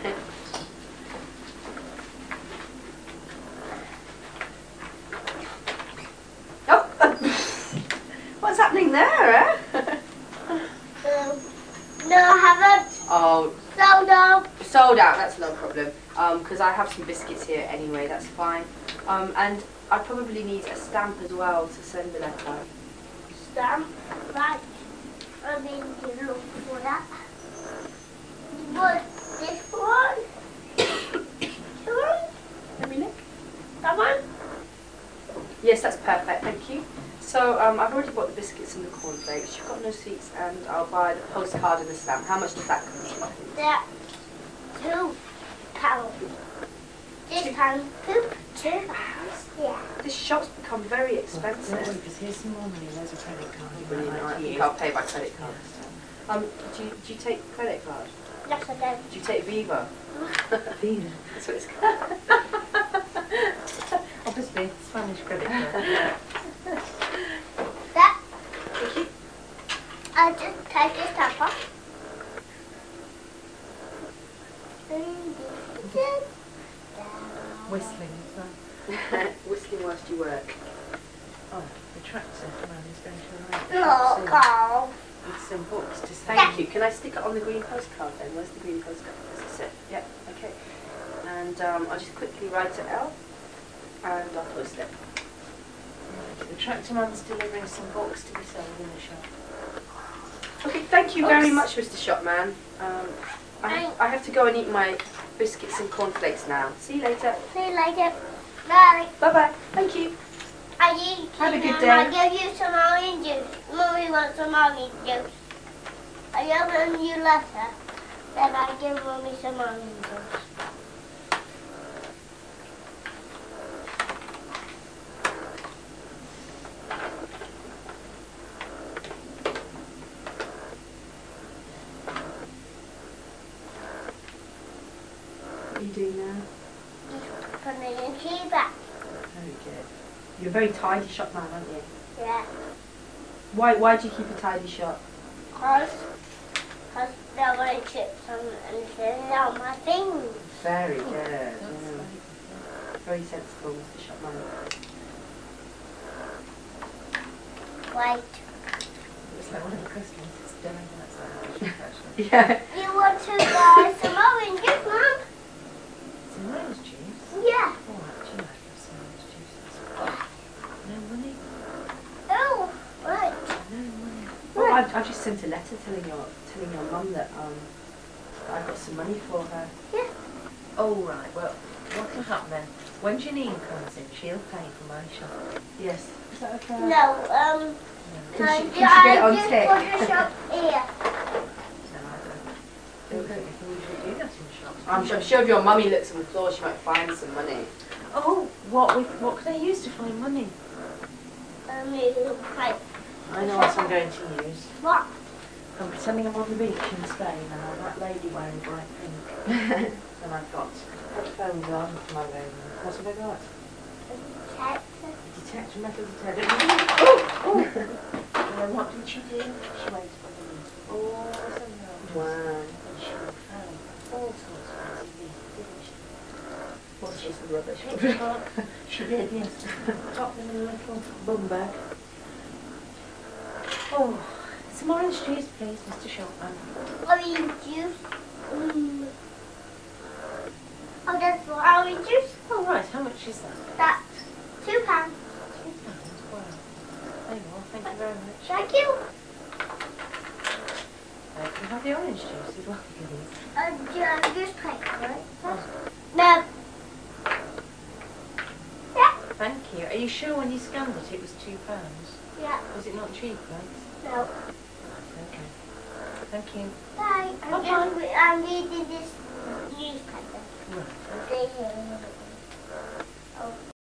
S1: Oh, what's happening there, eh?
S3: No, I haven't.
S1: Oh,
S3: So no.
S1: sold out. That's no problem. Because I have some biscuits here anyway. That's fine. And I probably need a stamp as well to send the letter.
S3: Stamp. Right. I need to look for that. But this one. This one.
S1: Let me look.
S3: That one.
S1: Yes, that's perfect. Thank you. So I've already bought the biscuits and the cornflakes. You've got no sweets, and I'll buy the postcard and the stamp. How much does that come to?
S3: That £2. This time £2. Yeah.
S1: This shop's become very
S2: Don't
S1: expensive.
S2: worry, because here's some more money. There's a credit card.
S1: Brilliant. I think I'll pay by credit card this time. Do you take credit card?
S3: Yes, I do.
S1: Do you take Viva?
S2: Vina.
S1: That's what it's called.
S2: Obviously, Spanish credit card.
S3: That.
S1: Thank you.
S3: I just take this top off.
S2: Whistling as well.
S1: Whistling whilst you work.
S2: Oh, the tractor man is going to arrive.
S3: No,
S2: soon
S3: Carl.
S2: with some books to send.
S1: Thank you. Can I stick it on the green postcard then? Where's the green postcard? Is this it? Yep. Okay. And I'll just quickly write it out, and I'll post it.
S2: The tractor man's delivering some books to be sold in the shop.
S1: Okay. Thank you very
S2: Oops.
S1: much, Mr. Shopman. I have to go and eat my biscuits and cornflakes now. See you later.
S3: See you later. Bye.
S1: Bye bye. Thank you.
S3: I eat.
S1: Have a good day.
S3: I'll give you some orange juice. Mummy wants some orange juice. I open you letter. Then I give Mummy some orange juice.
S1: What are you doing now?
S3: Just putting the key back.
S1: Very good. You're a very tidy shop man, aren't you?
S3: Yeah.
S1: Why do you keep a tidy shop?
S3: Cause there were chips and things on my things.
S1: Very good. Yeah. Very sensible, Mr. Shopman.
S3: White.
S2: It's like one of the Christmas dinner nights actually.
S1: Yeah.
S3: You want to buy some orange juice, Mum?
S2: Some orange juice?
S3: Yeah.
S2: Oh, actually, I have some orange juice. No money?
S3: Oh, right.
S2: No money.
S1: Well, I've just sent a letter telling your mum that I got some money for her.
S3: Yeah.
S2: Oh, right. Well, what will happen then? When Janine comes in, she'll pay for my shop.
S1: Yes. Is that okay?
S3: No,
S1: Can she get it on
S3: just
S1: tick?
S3: put the shop here.
S2: No, I don't.
S1: Okay.
S2: We usually do that in shops.
S1: I'm sure if your mummy looks on the floor, she might find some money.
S2: Oh, what could I use to find money?
S3: Right.
S2: I know what I'm going to use.
S3: What?
S2: I'm pretending I'm on the beach in Spain and I'm that lady wearing bright pink. And I've got headphones on for my room. What have I got? Detector, metal detector. Oh! And then what did she do? She went for the all the notes.
S1: Wow.
S2: And she found all sorts of fancy things, didn't she?
S1: What's just rubbish?
S2: She did, yes. Top them in a little bum bag. Oh, some orange juice, please, Mr. Shopman.
S3: Orange juice. Oh, that's for orange juice.
S2: Oh, right, how much is that?
S3: That's £2.
S2: £2. Wow. There you are, thank you very much.
S3: Thank you.
S2: Can you have the orange juice as well, please?
S3: Juice paper, right?
S2: Oh,
S3: No. Yeah.
S2: thank you. Are you sure when you scanned it was £2?
S3: Yeah.
S2: Was it not cheap, right?
S3: No.
S2: Okay. Thank you.
S3: Bye. I'm reading this newspaper.
S2: Right.
S3: Oh.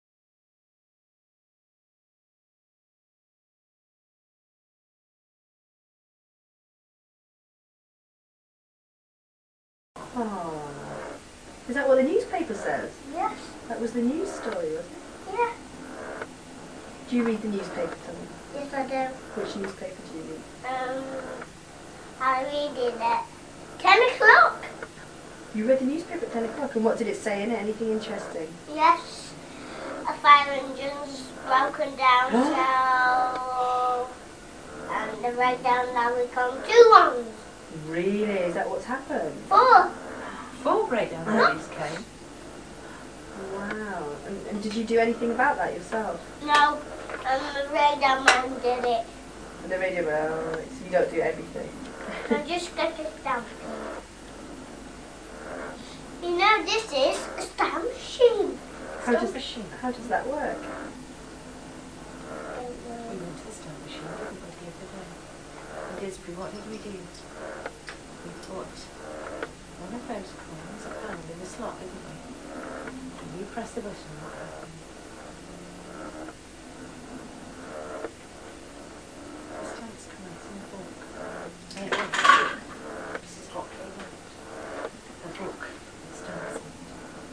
S1: Oh. Is that what the newspaper says?
S3: Yes.
S1: That was the news story, wasn't it?
S3: Yeah.
S1: Do you read the newspaper, Tommy?
S3: Yes, I do.
S1: Which newspaper do you read?
S3: I read it at 10 o'clock.
S1: You read the newspaper at 10 o'clock, and what did it say in it? Anything interesting?
S3: Yes. A fire engine's broken down, so... And the right down now we come 2 ones.
S1: Really? Is that what's happened?
S3: 4.
S2: 4 breakdown ladies came.
S1: Wow. And did you do anything about that yourself?
S3: No. The radar man did it.
S1: And the radio bell, so you don't do everything.
S3: So just get it down. You know, this is a stamp machine.
S1: How does
S2: machine.
S1: How does that work?
S2: We went to the stamp machine, didn't we, the other day? In Disbury, what did we do? We put one of those coins, a pound, in the slot, didn't we? And you press the button and what happens? The stamps come out in the book. Hey, look, this is what came out. A book with stamps in it.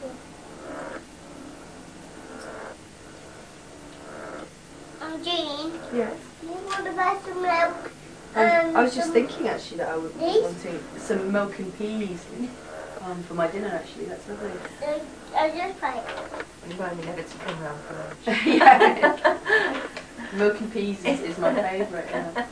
S3: Jean,
S1: Yes.
S3: you want to buy some milk?
S1: I was just thinking actually that I would
S3: These?
S1: wanting some milk and peas for my dinner actually. That's lovely.
S3: I just buy it.
S2: When you buy me nuggets, you come round for lunch.
S1: Yeah. Milk and peas is my favourite. Yeah.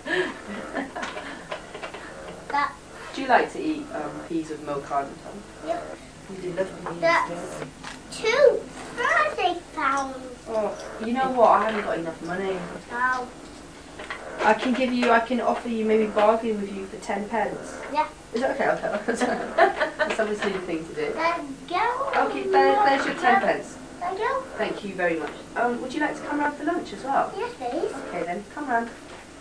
S3: That,
S1: Do you like to eat peas with milk on?
S3: yeah.
S2: We do love peas,
S3: That's
S2: don't we?
S3: 2 birthday pounds.
S1: Oh, you know what? I haven't got enough money.
S3: Oh,
S1: I can offer you, maybe bargain with you for 10 pence.
S3: yeah.
S1: Is that okay? That's obviously the thing to do.
S3: Let's go.
S1: Okay, there's your 10 pence.
S3: Thank you.
S1: Thank you very much. Would you like to come round for lunch as well?
S3: Yes, please.
S1: Okay then, come round.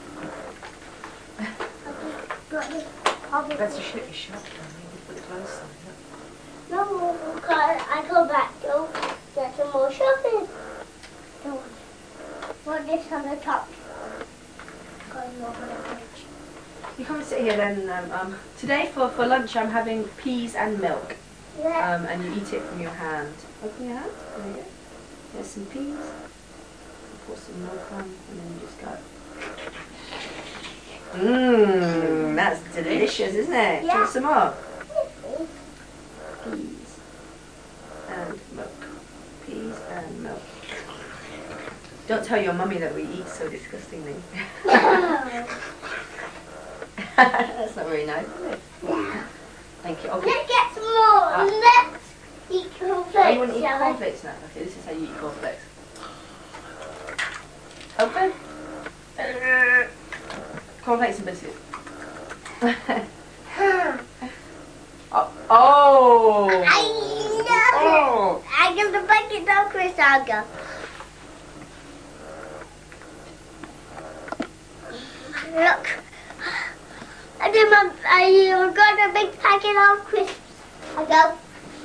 S2: Better shut your shop down. You put the clothes on.
S3: No, because I go back to get some more shopping. Don't want this on the top. Because I'm not going to fridge.
S1: You come and sit here then. Today for lunch I'm having peas and milk.
S3: Yeah.
S1: And you eat it from your hand. Open your hand. There you go. There's some peas. Pour some milk on, and then you just go. Mmm, that's delicious, isn't it? Do you
S3: Yeah.
S1: want some more?
S3: Yes, please.
S1: Peas and milk. Peas and milk. Don't tell your mummy that we eat so disgustingly. That's not very nice, is it? Thank you. Okay.
S3: Let's get some more. Let's eat cornflakes.
S1: Oh, you want to eat
S3: shall we?
S1: cornflakes now? Okay, this is how you eat cornflakes. Open. Cornflakes and biscuits. Oh!
S3: I know.
S1: Oh!
S3: I give the bucket down, Chris. I'll go. Look. I got a big packet of crisps. I go.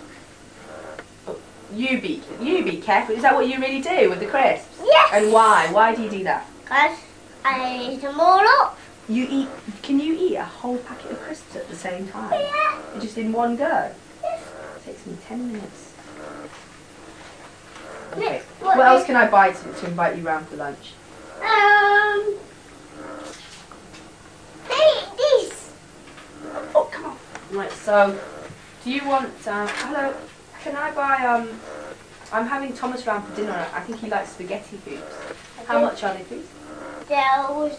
S1: You be careful. Is that what you really do with the crisps?
S3: Yes.
S1: And why? Why do you do that?
S3: Because I eat them all up.
S1: You eat? Can you eat a whole packet of crisps at the same time?
S3: Yeah.
S1: Just in one go?
S3: Yes.
S1: It takes me 10 minutes. Okay.
S3: Next,
S1: What else can I buy to invite you round for lunch?
S3: This.
S1: Oh, come on. Right, so, do you want, hello, can I buy, I'm having Thomas round for dinner. I think he likes spaghetti foods. How
S3: Okay.
S1: much are they, please?
S3: There was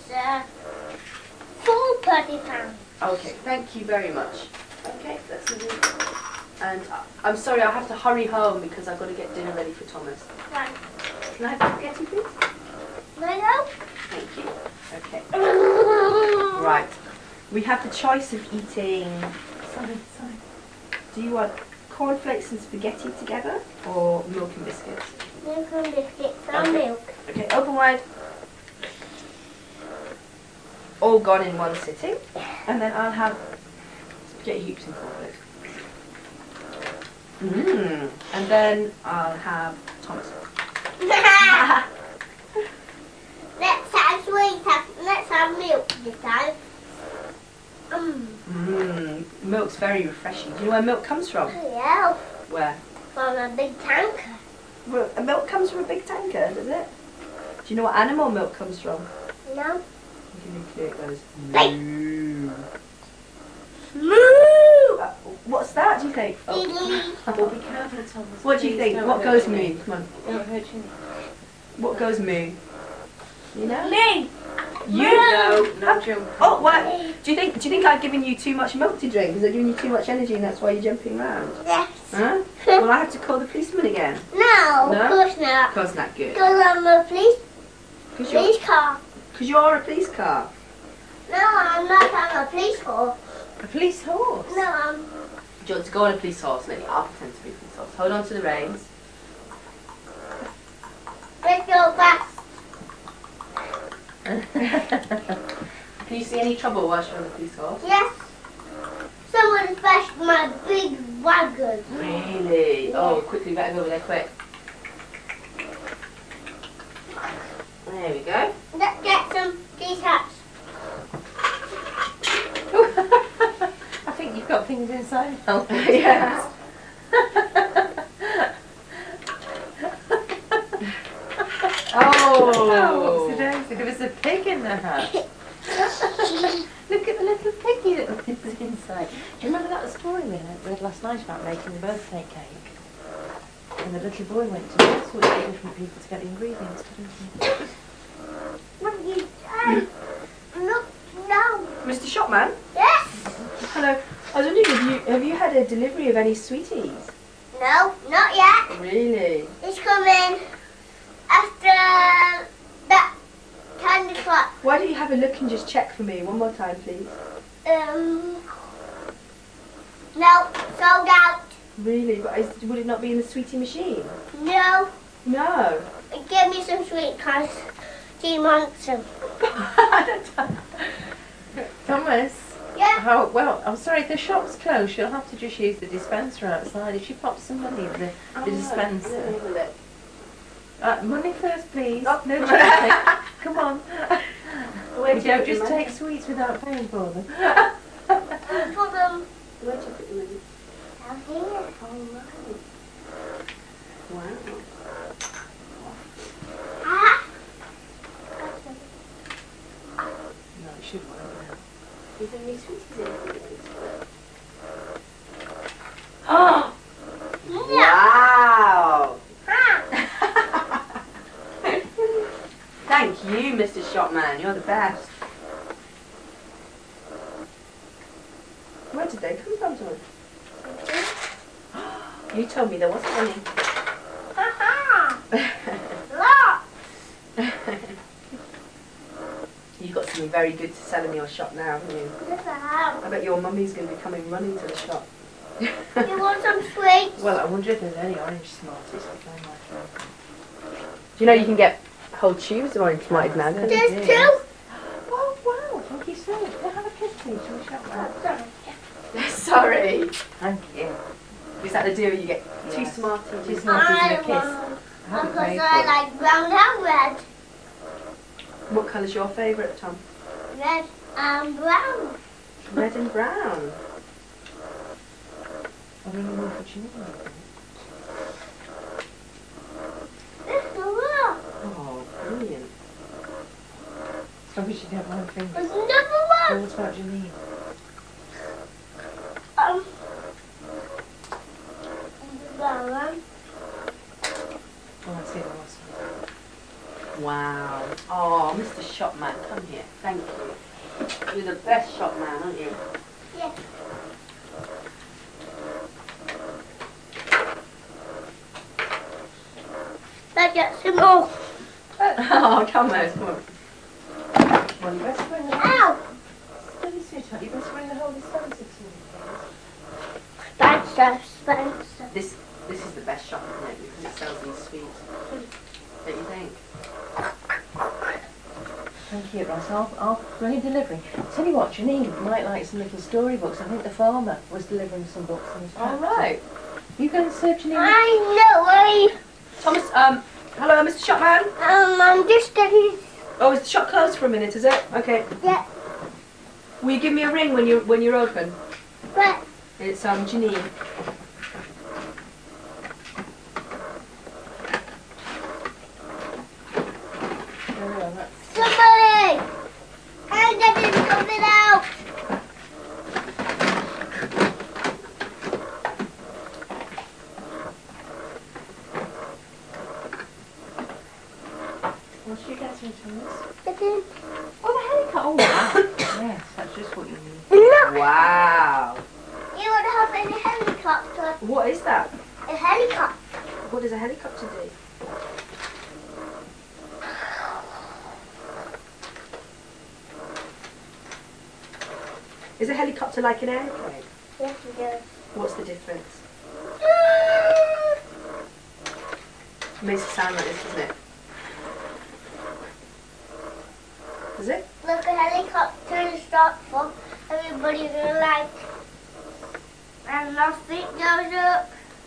S3: £4.30.
S1: Okay, thank you very much. Okay, that's a good. And I'm sorry, I'll have to hurry home because I've got to get dinner ready for Thomas.
S3: Right.
S1: Can I have spaghetti, please?
S3: Hello?
S1: Thank you. Okay. Right. We have the choice of eating. Sorry. Do you want cornflakes and spaghetti together, or milk and biscuits?
S3: Milk and biscuits and
S1: Okay.
S3: milk.
S1: Okay, open wide. All gone in one sitting, and then I'll have spaghetti hoops and cornflakes. And then I'll have Thomas.
S3: Let's have milk this time.
S1: Milk's very refreshing. Do you know where milk comes from?
S3: Yeah,
S1: Where?
S3: from a big tanker.
S1: Well, milk comes from a big tanker, does it? Do you know what animal milk comes from?
S3: No.
S1: Give me a clue. It goes
S3: Hey.
S1: moo.
S3: Moo!
S1: What's that? Do you think?
S2: Well, be careful, Thomas.
S1: What do you
S2: Please
S1: think?
S2: don't
S1: What
S2: hurt
S1: goes
S2: your knee.
S1: moo? Come on.
S2: Don't hurt your knee.
S1: What goes moo? You know?
S3: Me!
S1: You
S2: No jump.
S1: Oh, what? Do you think I've given you too much milk to drink? Is it giving you too much energy and that's why you're jumping around?
S3: Yes.
S1: Huh? Well, I have to call the policeman again.
S3: No,
S1: No?
S3: of course not.
S1: Because not good.
S3: Because I'm a police
S1: Because
S3: car.
S1: you're a police car.
S3: No, I'm not. I'm a police horse.
S2: A police horse.
S3: No, I'm...
S1: Do you want to go on a police horse, Lily? I'll pretend to be a police horse. Hold on to the reins.
S3: Let's go fast.
S1: Can you see any trouble whilst you're on the police horse?
S3: Yes. Someone bashed my big wagon.
S1: Really?
S3: Yeah.
S1: Oh, quickly, better go over there quick. There we go.
S3: Let's get some these hats.
S2: I think you've got things inside. Oh,
S1: Yeah.
S2: Oh, what's the
S1: Oh.
S2: daisy? There was a pig in the hat. Look at the little piggy that was inside. Do you remember that story we read last night about making the birthday cake? And the little boy went to all sorts of different people to get the ingredients, didn't he?
S3: What are you doing? Look now.
S1: Mr. Shopman?
S3: Yes.
S1: Hello. I was wondering, have you had a delivery of any sweeties?
S3: No, not yet.
S1: Really?
S3: It's coming after that 10 o'clock.
S1: Why don't you have a look and just check for me one more time, please?
S3: No, sold out.
S1: Really? But would it not be in the sweetie machine?
S3: No,
S1: No.
S3: give me some sweet because she wants them.
S1: Thomas?
S3: Yeah.
S1: How, well, I'm sorry, if the shop's closed, you'll have to just use the dispenser outside. If she pops some money in the dispenser. Money first, please.
S2: Oh.
S1: No chocolate. Come on.
S2: Where
S1: We
S2: do you
S1: don't
S2: put your
S1: just
S2: money?
S1: take sweets without paying for them.
S3: For them
S2: Where do you put your money?
S3: down here.
S2: Oh, right. Wow.
S3: Ah.
S1: No, it should work now.
S2: Is there any sweeties in it?
S3: No.
S2: Wow!
S3: Ah.
S2: Thank you, Mr. Shopman. You're the best. Where did they come from, Thomas? You told me there wasn't any.
S3: Ha-ha. Look.
S2: You've got something very good to sell in your shop now, haven't you?
S3: Yes, I have.
S2: I bet your mummy's going to be coming running to the shop.
S3: You want some sweets?
S1: Well, I wonder if there's any orange Smarties. which I might try.
S2: Do you know you can get whole tubes of orange Smarties now? can't you?
S3: There's two.
S1: Oh, wow. Thank you so much. Can I have a kiss, please? Shall we shop now?
S2: Sorry.
S1: Thank you.
S2: Is that the deal? You get two
S1: Yes.
S2: Smarties?
S1: Two Smarties and a
S3: I
S1: kiss.
S3: want
S1: I haven't
S3: because
S1: paid
S3: I
S1: for it.
S3: like brown and red.
S2: What colour's your favourite, Tom?
S3: Red and brown.
S2: Red and brown.
S1: I'll bring you more for Janine.
S3: There's the one.
S2: Oh, brilliant.
S1: I wish you didn't have one finger.
S3: There's another one.
S1: What about Janine?
S3: The brown one.
S1: Oh, I see the last one.
S2: Wow. Oh, Mr. Shopman, come here. Thank you. You're the best shopman, aren't you?
S3: Yes. Let's get some more.
S2: Oh, come on, come on.
S1: Well, you best bring the
S3: Ow!
S1: Steady, sweetheart. You best bring the whole dispenser to me,
S3: Spencer, Spencer.
S2: This is the best shop, isn't it? Because it sells these sweets. Don't you think?
S1: Thank you, Ross. I'll bring a delivery. Tell you what, Janine might like some little storybooks. I think the farmer was delivering some books in his
S2: All
S1: tractor.
S2: right.
S1: You go and serve Janine.
S3: I know.
S2: Thomas, hello, Mr. Shopman.
S3: I'm just getting.
S2: Oh, is the shop closed for a minute, is it? Okay.
S3: Yeah.
S2: Will you give me a ring when you're open?
S3: But
S2: It's Janine.
S1: There we are, that's
S3: somebody, I'm getting something out.
S1: What's you getting, Thomas?
S3: Getting.
S1: Oh, the helicopter. Oh, wow. Yes, that's just what you need.
S3: Look,
S2: Wow.
S3: you would have a helicopter.
S2: What is that?
S3: A helicopter.
S2: What does a helicopter do? Is a helicopter like an airplane?
S3: Yes, it does.
S2: What's the difference? It makes it sound like this, doesn't it? Does it?
S3: Look, a helicopter is start for everybody to like. And nothing goes up.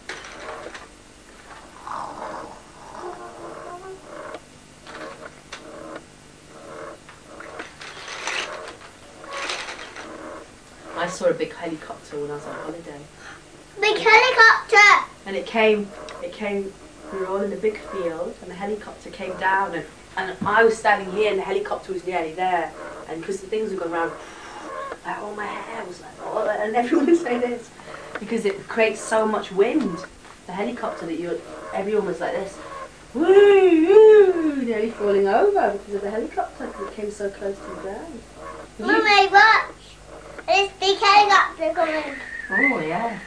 S2: I saw a big helicopter when I was on holiday.
S3: Big helicopter!
S2: And it came, we were all in a big field and the helicopter came down and I was standing here and the helicopter was nearly there. And because the things were going around, like all my hair was like, oh, and everyone was saying this. Because it creates so much wind, the helicopter, that everyone was like this. Woo, woo, nearly falling over because of the helicopter because it came so close to the ground.
S3: Mummy, watch! It's big helicopter coming.
S2: Oh, yes.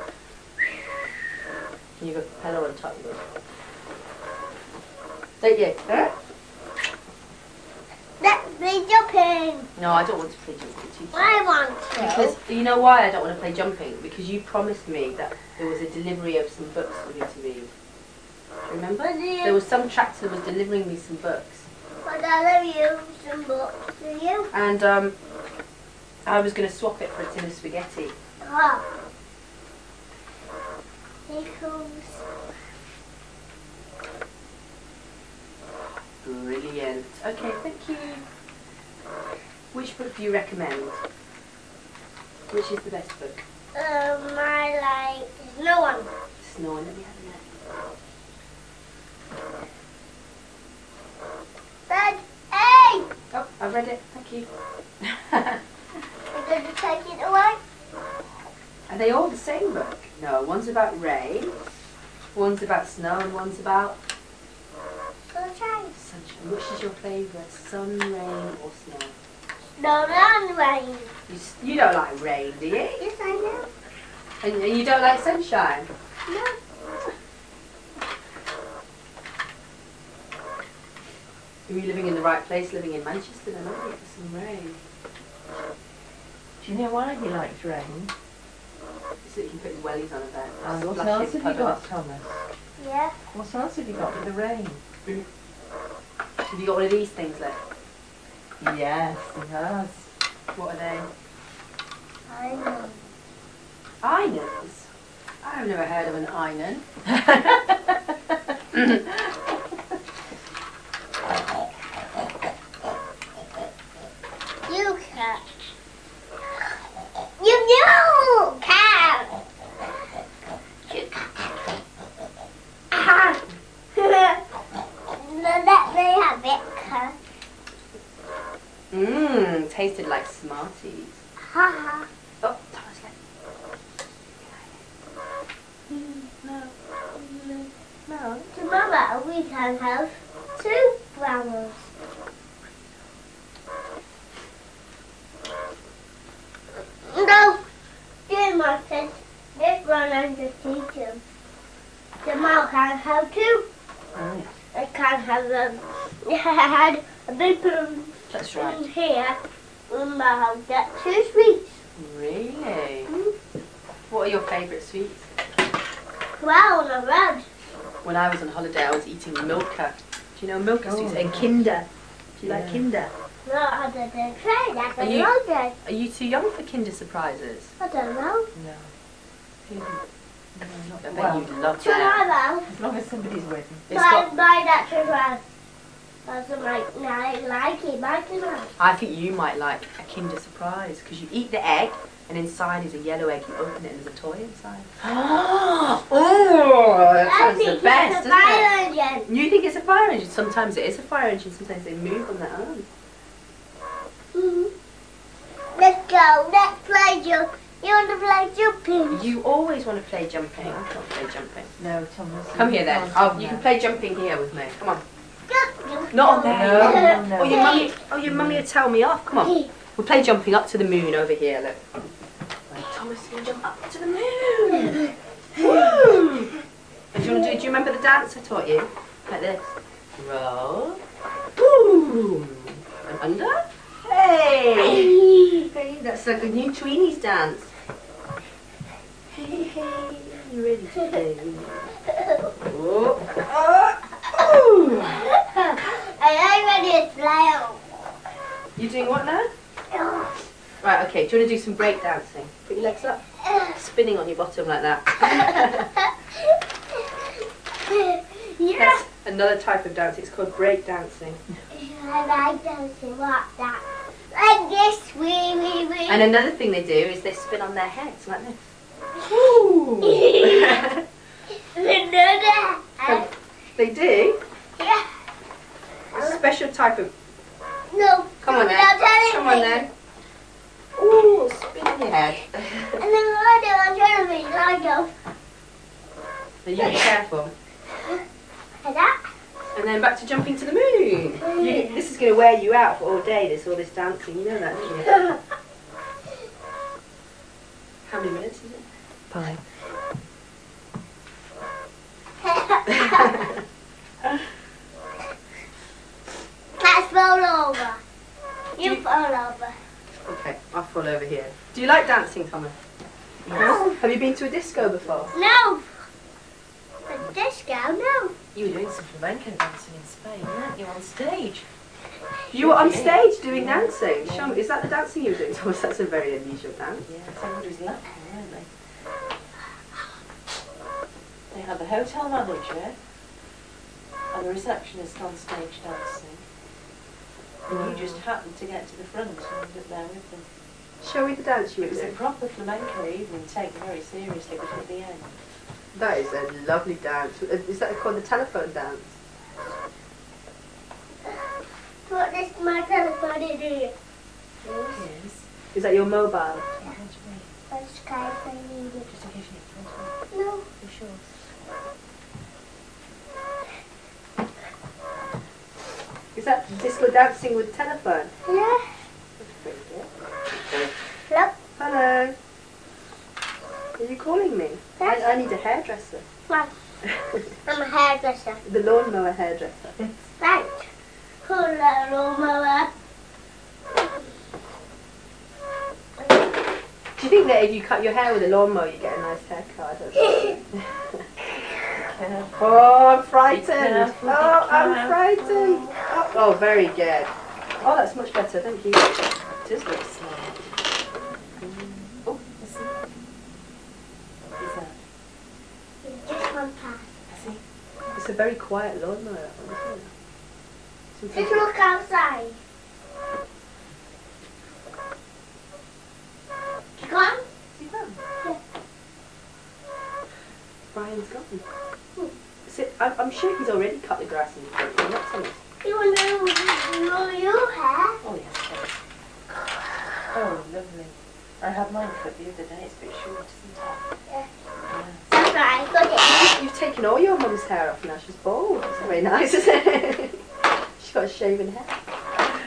S2: You got the pillow on top of it. Don't you? Huh?
S3: That play jumping.
S1: No, I don't want to play jumping. Too
S3: I want to.
S1: Because you know why I don't want to play jumping? Because you promised me that there was a delivery of some books for me to read. Remember? There was some tractor was delivering me some books.
S3: But I love you some books. Do you?
S1: And I was going to swap it for a tin of spaghetti.
S3: Ah. Pickles.
S1: Brilliant. Okay, thank you. Which book do you recommend? Which is the best book?
S3: I like no one.
S1: Snow. Let me have a
S3: Dad, hey!
S1: look. Oh, I've read it. Thank you.
S3: I'm going to take it away.
S1: Are they all the same book? No, one's about rain, one's about snow, and one's about
S3: Sunshine.
S1: sunshine. Which is your favourite? Sun, rain, or snow?
S3: No, not rain.
S1: You don't like rain, do you?
S3: Yes, I know.
S1: And you don't like sunshine?
S3: No.
S1: You're living in the right place, living in Manchester, then aren't you, for some rain?
S2: Do you know why he likes rain?
S1: So you can put his wellies on a bed.
S2: And what
S1: Splash
S2: else
S1: his
S2: have you
S1: puddles.
S2: got, Thomas?
S3: Yeah.
S2: What else have you got with the rain?
S1: Have you got one of these things left?
S2: Yes, he has.
S1: What are they?
S3: I know.
S1: Irons? I've never heard of an iron.
S3: You cat. You cat. Ah. Let me have it, cat.
S1: Tasted like Smarties.
S3: Ha ha.
S1: Oh, Thomas,
S3: No. Tomorrow we can have 2 flowers. No. Dear Martin, this one and the teacher. Tomorrow can have 2.
S2: Right.
S3: I can't have them. I had a big balloon
S1: That's right.
S3: here. And I'll get 2 sweets.
S1: Really? What are your favourite sweets?
S3: Brown and red.
S1: When I was on holiday, I was eating Milka. Do you know Milka sweets?
S2: Oh,
S1: And Kinder. Do you like
S2: yeah.
S1: Kinder?
S3: No, I didn't try that. I
S1: Are you-
S3: love it.
S1: Are you too young for Kinder surprises?
S3: I don't know.
S2: No. No, not
S1: I bet
S2: well,
S1: you'd love that.
S3: Tomorrow,
S2: as long as somebody's with him.
S1: It's got,
S3: buy that tomorrow. That's like it. Buy tomorrow.
S1: I think you might like a Kinder surprise because you eat the egg and inside is a yellow egg. You open it and there's a toy inside. Oh, that
S3: I
S1: sounds
S3: think
S1: the
S3: it's
S1: best,
S3: a
S1: doesn't it?
S3: fire engine.
S1: You think it's a fire engine? Sometimes it is a fire engine. Sometimes they move on their own.
S3: Let's go. Let's play jump. You want to play jumping?
S1: You always want to play jumping. I can't play jumping.
S2: No, Thomas.
S1: Come here then.
S2: can't
S1: Oh,
S2: do
S1: you can
S2: that.
S1: play jumping here with me. Come on.
S3: Not
S1: Not on there.
S2: No, no,
S1: Oh,
S2: no.
S1: your mummy will tell me off. Come on. We'll play jumping up to the moon over here. Look. Thomas can jump up to the moon. Woo! And do you remember the dance I taught you? Like this. Roll. Boom. And under. Hey. Hey, that's like a new tweenies dance. Hey, hey. You ready to play? Oh. Ooh.
S3: I'm ready to fly out.
S1: You doing what now? Right, okay, do you want to do some break dancing? Put your legs up. Spinning on your bottom like that.
S3: Yeah.
S1: That's another type of dance. It's called break dancing.
S3: I like dancing like that. Like this, wee.
S1: And another thing they do is they spin on their heads like this. Ooh. They do?
S3: Yeah.
S1: A special type of...
S3: No.
S1: Come on then.
S3: Without telling
S1: Come on
S3: me.
S1: then. Ooh, spin on your head.
S3: And then I do, I'm trying to be like
S1: Now you be careful.
S3: like that.
S1: And then back to jumping to the moon. This is going to wear you out for all day, all this dancing. You know that, don't you? How many minutes is it?
S2: 5.
S3: Let's roll over.
S1: over here. Do you like dancing, Thomas?
S3: No.
S1: Have you been to a disco before?
S3: No. A disco, no.
S2: You were doing some flamenco dancing in Spain, weren't you, on stage?
S1: You were on stage doing dancing. Show me, is that the dancing you were doing, Thomas? That's a very unusual dance.
S2: Yeah, everybody was laughing, weren't they? They had the hotel manager and the receptionist on stage dancing. And you just happened to get to the front and ended up there with them.
S1: Show me the dance you were
S2: It was a
S1: doing.
S2: proper flamenco evening, taken very seriously, but at the end.
S1: That is a lovely dance. Is that called the telephone dance?
S3: Put this my telephone in here.
S2: Yes.
S1: Is that your mobile?
S2: Yeah.
S3: Let's try if I need it.
S2: Just in case you need to.
S3: No.
S2: For sure.
S1: Is that disco dancing with telephone?
S3: Yeah.
S1: Very good.
S3: Look.
S1: Hello. Are you calling me?
S3: Yes.
S1: I need a hairdresser.
S3: Right. I'm a hairdresser.
S1: The lawnmower hairdresser.
S3: Right. Cool little mower.
S1: Do you think that if you cut your hair with a lawnmower, you get a nice haircut? Oh, I'm frightened.
S2: careful,
S1: Oh, I'm
S2: be
S1: frightened. Oh, very good. Oh, that's much better. Thank you.
S2: It does look smart. Oh, listen. What is that?
S3: Just one pass.
S2: See?
S1: It's a very quiet lawnmower, that one, isn't it?
S3: Just
S1: Sometimes-
S3: look outside. You gone?
S1: You gone?
S3: Yeah.
S1: Brian's gone. I'm sure he's already cut the grass in the front. You're not telling me.
S3: You want to know your hair?
S2: Oh, yes, yes. Oh, lovely. I had mine cut the other day. It's a bit short, isn't it?
S3: Yeah.
S2: Yeah.
S3: That's right, got it.
S1: You've taken all your mum's hair off now. She's bald. That's very nice, isn't it? She's got a shaven hair.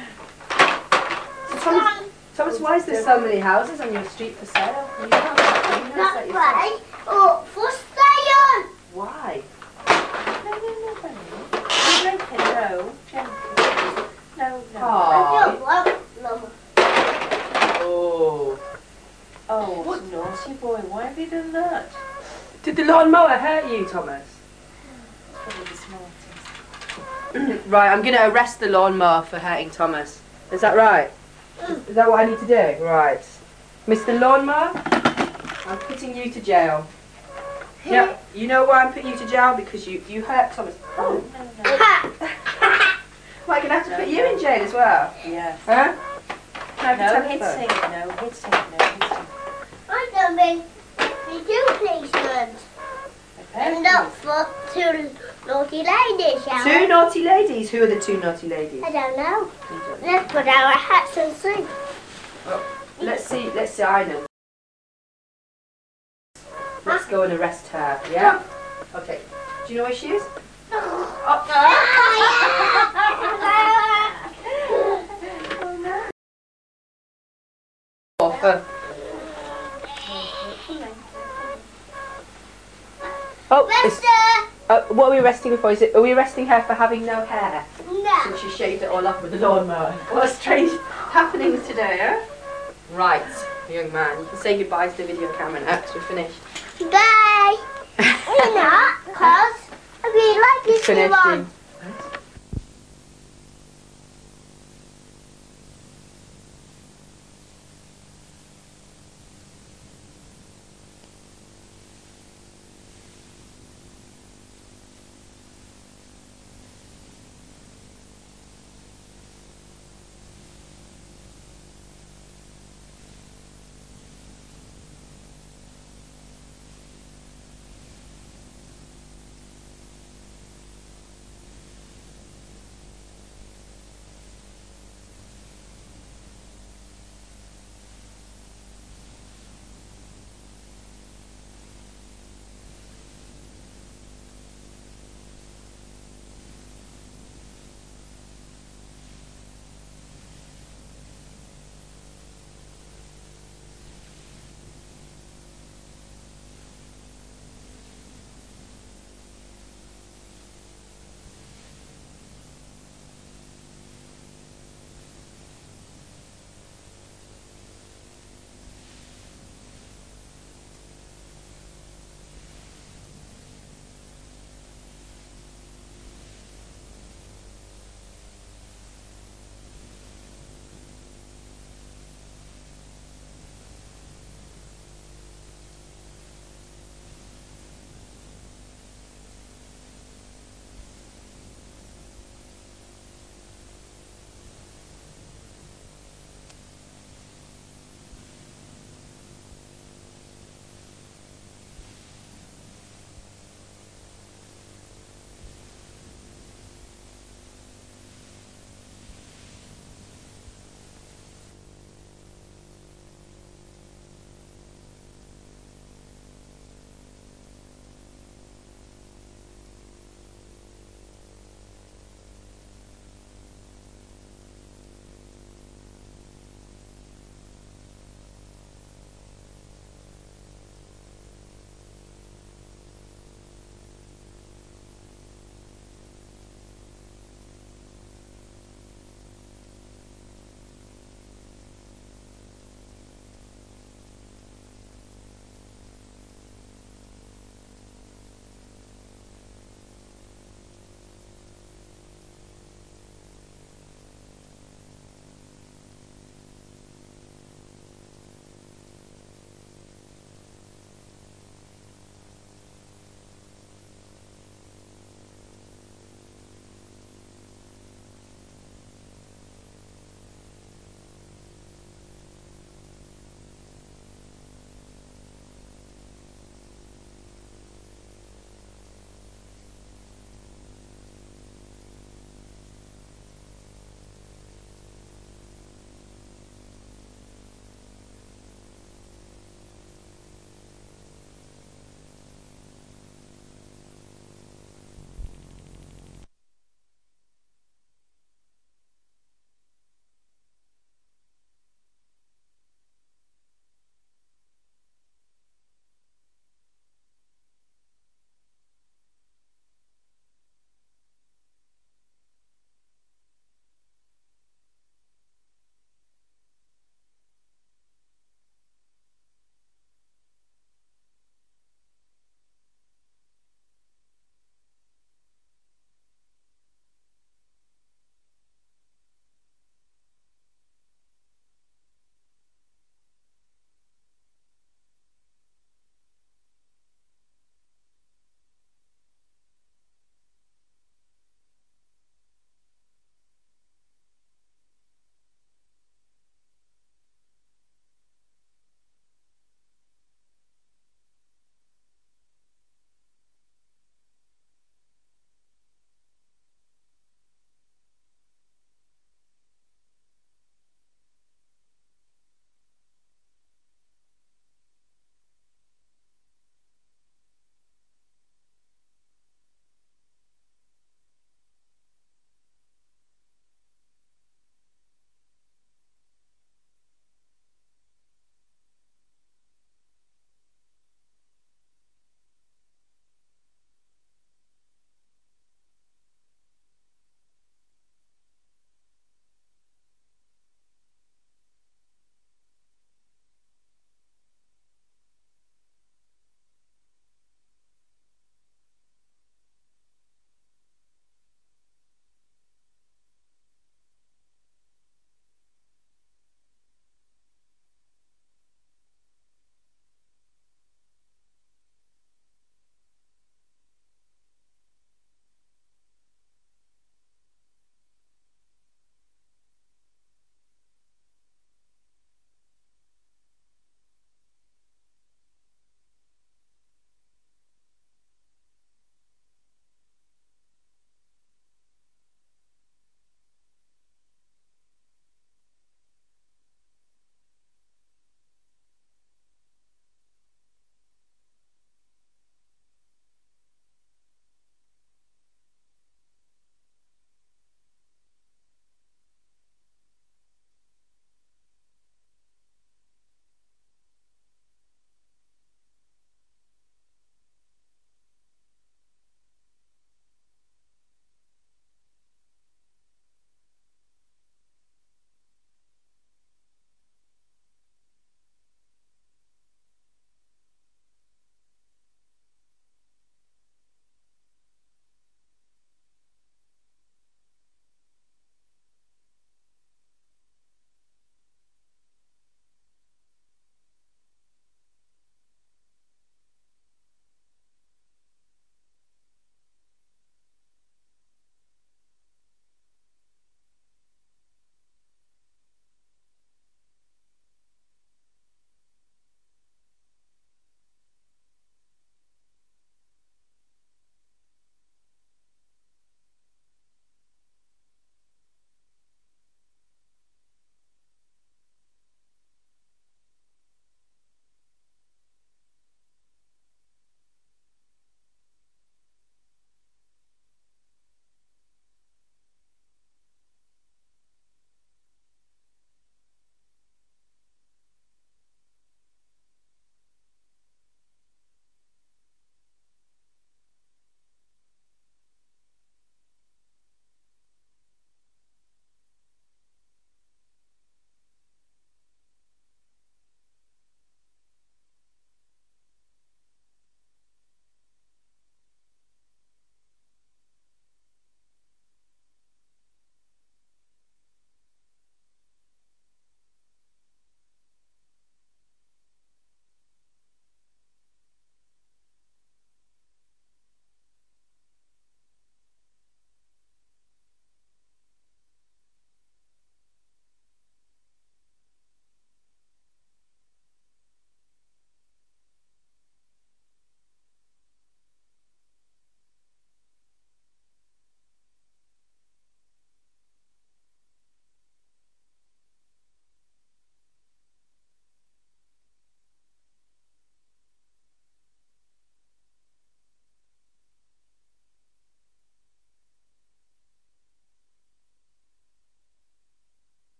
S1: So Thomas, why is there so many houses on your street for sale? You know that
S3: That's
S1: yourself.
S3: right. Oh, for sale.
S1: Why?
S2: No, Benny. No, gently. No.
S1: Aw.
S3: Mama.
S1: Oh.
S2: Oh, what a naughty boy. Why have you done that?
S1: Did the lawnmower hurt you, Thomas?
S2: Probably the smartest.
S1: Right, I'm going to arrest the lawnmower for hurting Thomas. Is that right? Is that what I need to do? Right. Mr. Lawnmower, I'm putting you to jail. Yeah, you know why I'm putting you to jail? Because you hurt Thomas. Oh.
S2: No.
S1: Well, I'm going to have to put you in jail as well.
S2: Yeah.
S1: Huh? Can I have
S2: No
S1: the telephone?
S2: hitting. No hitting.
S3: I'm going to do placement. And not for two naughty ladies, shall
S1: Two
S3: we?
S1: naughty ladies. Who are the two naughty ladies?
S3: I don't know.
S1: You don't know.
S3: Let's put our hats and see.
S1: Let's see, I know. Let's go and arrest her, yeah? Okay. Do you know where she is? What are we arresting her for? Are we arresting her for having no hair?
S3: No.
S1: Since she shaved it all off with the lawnmower. What strange happenings today, huh? Right, young man, you can say goodbye to the video camera now because we're finished.
S3: Bye. We're not, because we like this new one.
S1: Finished.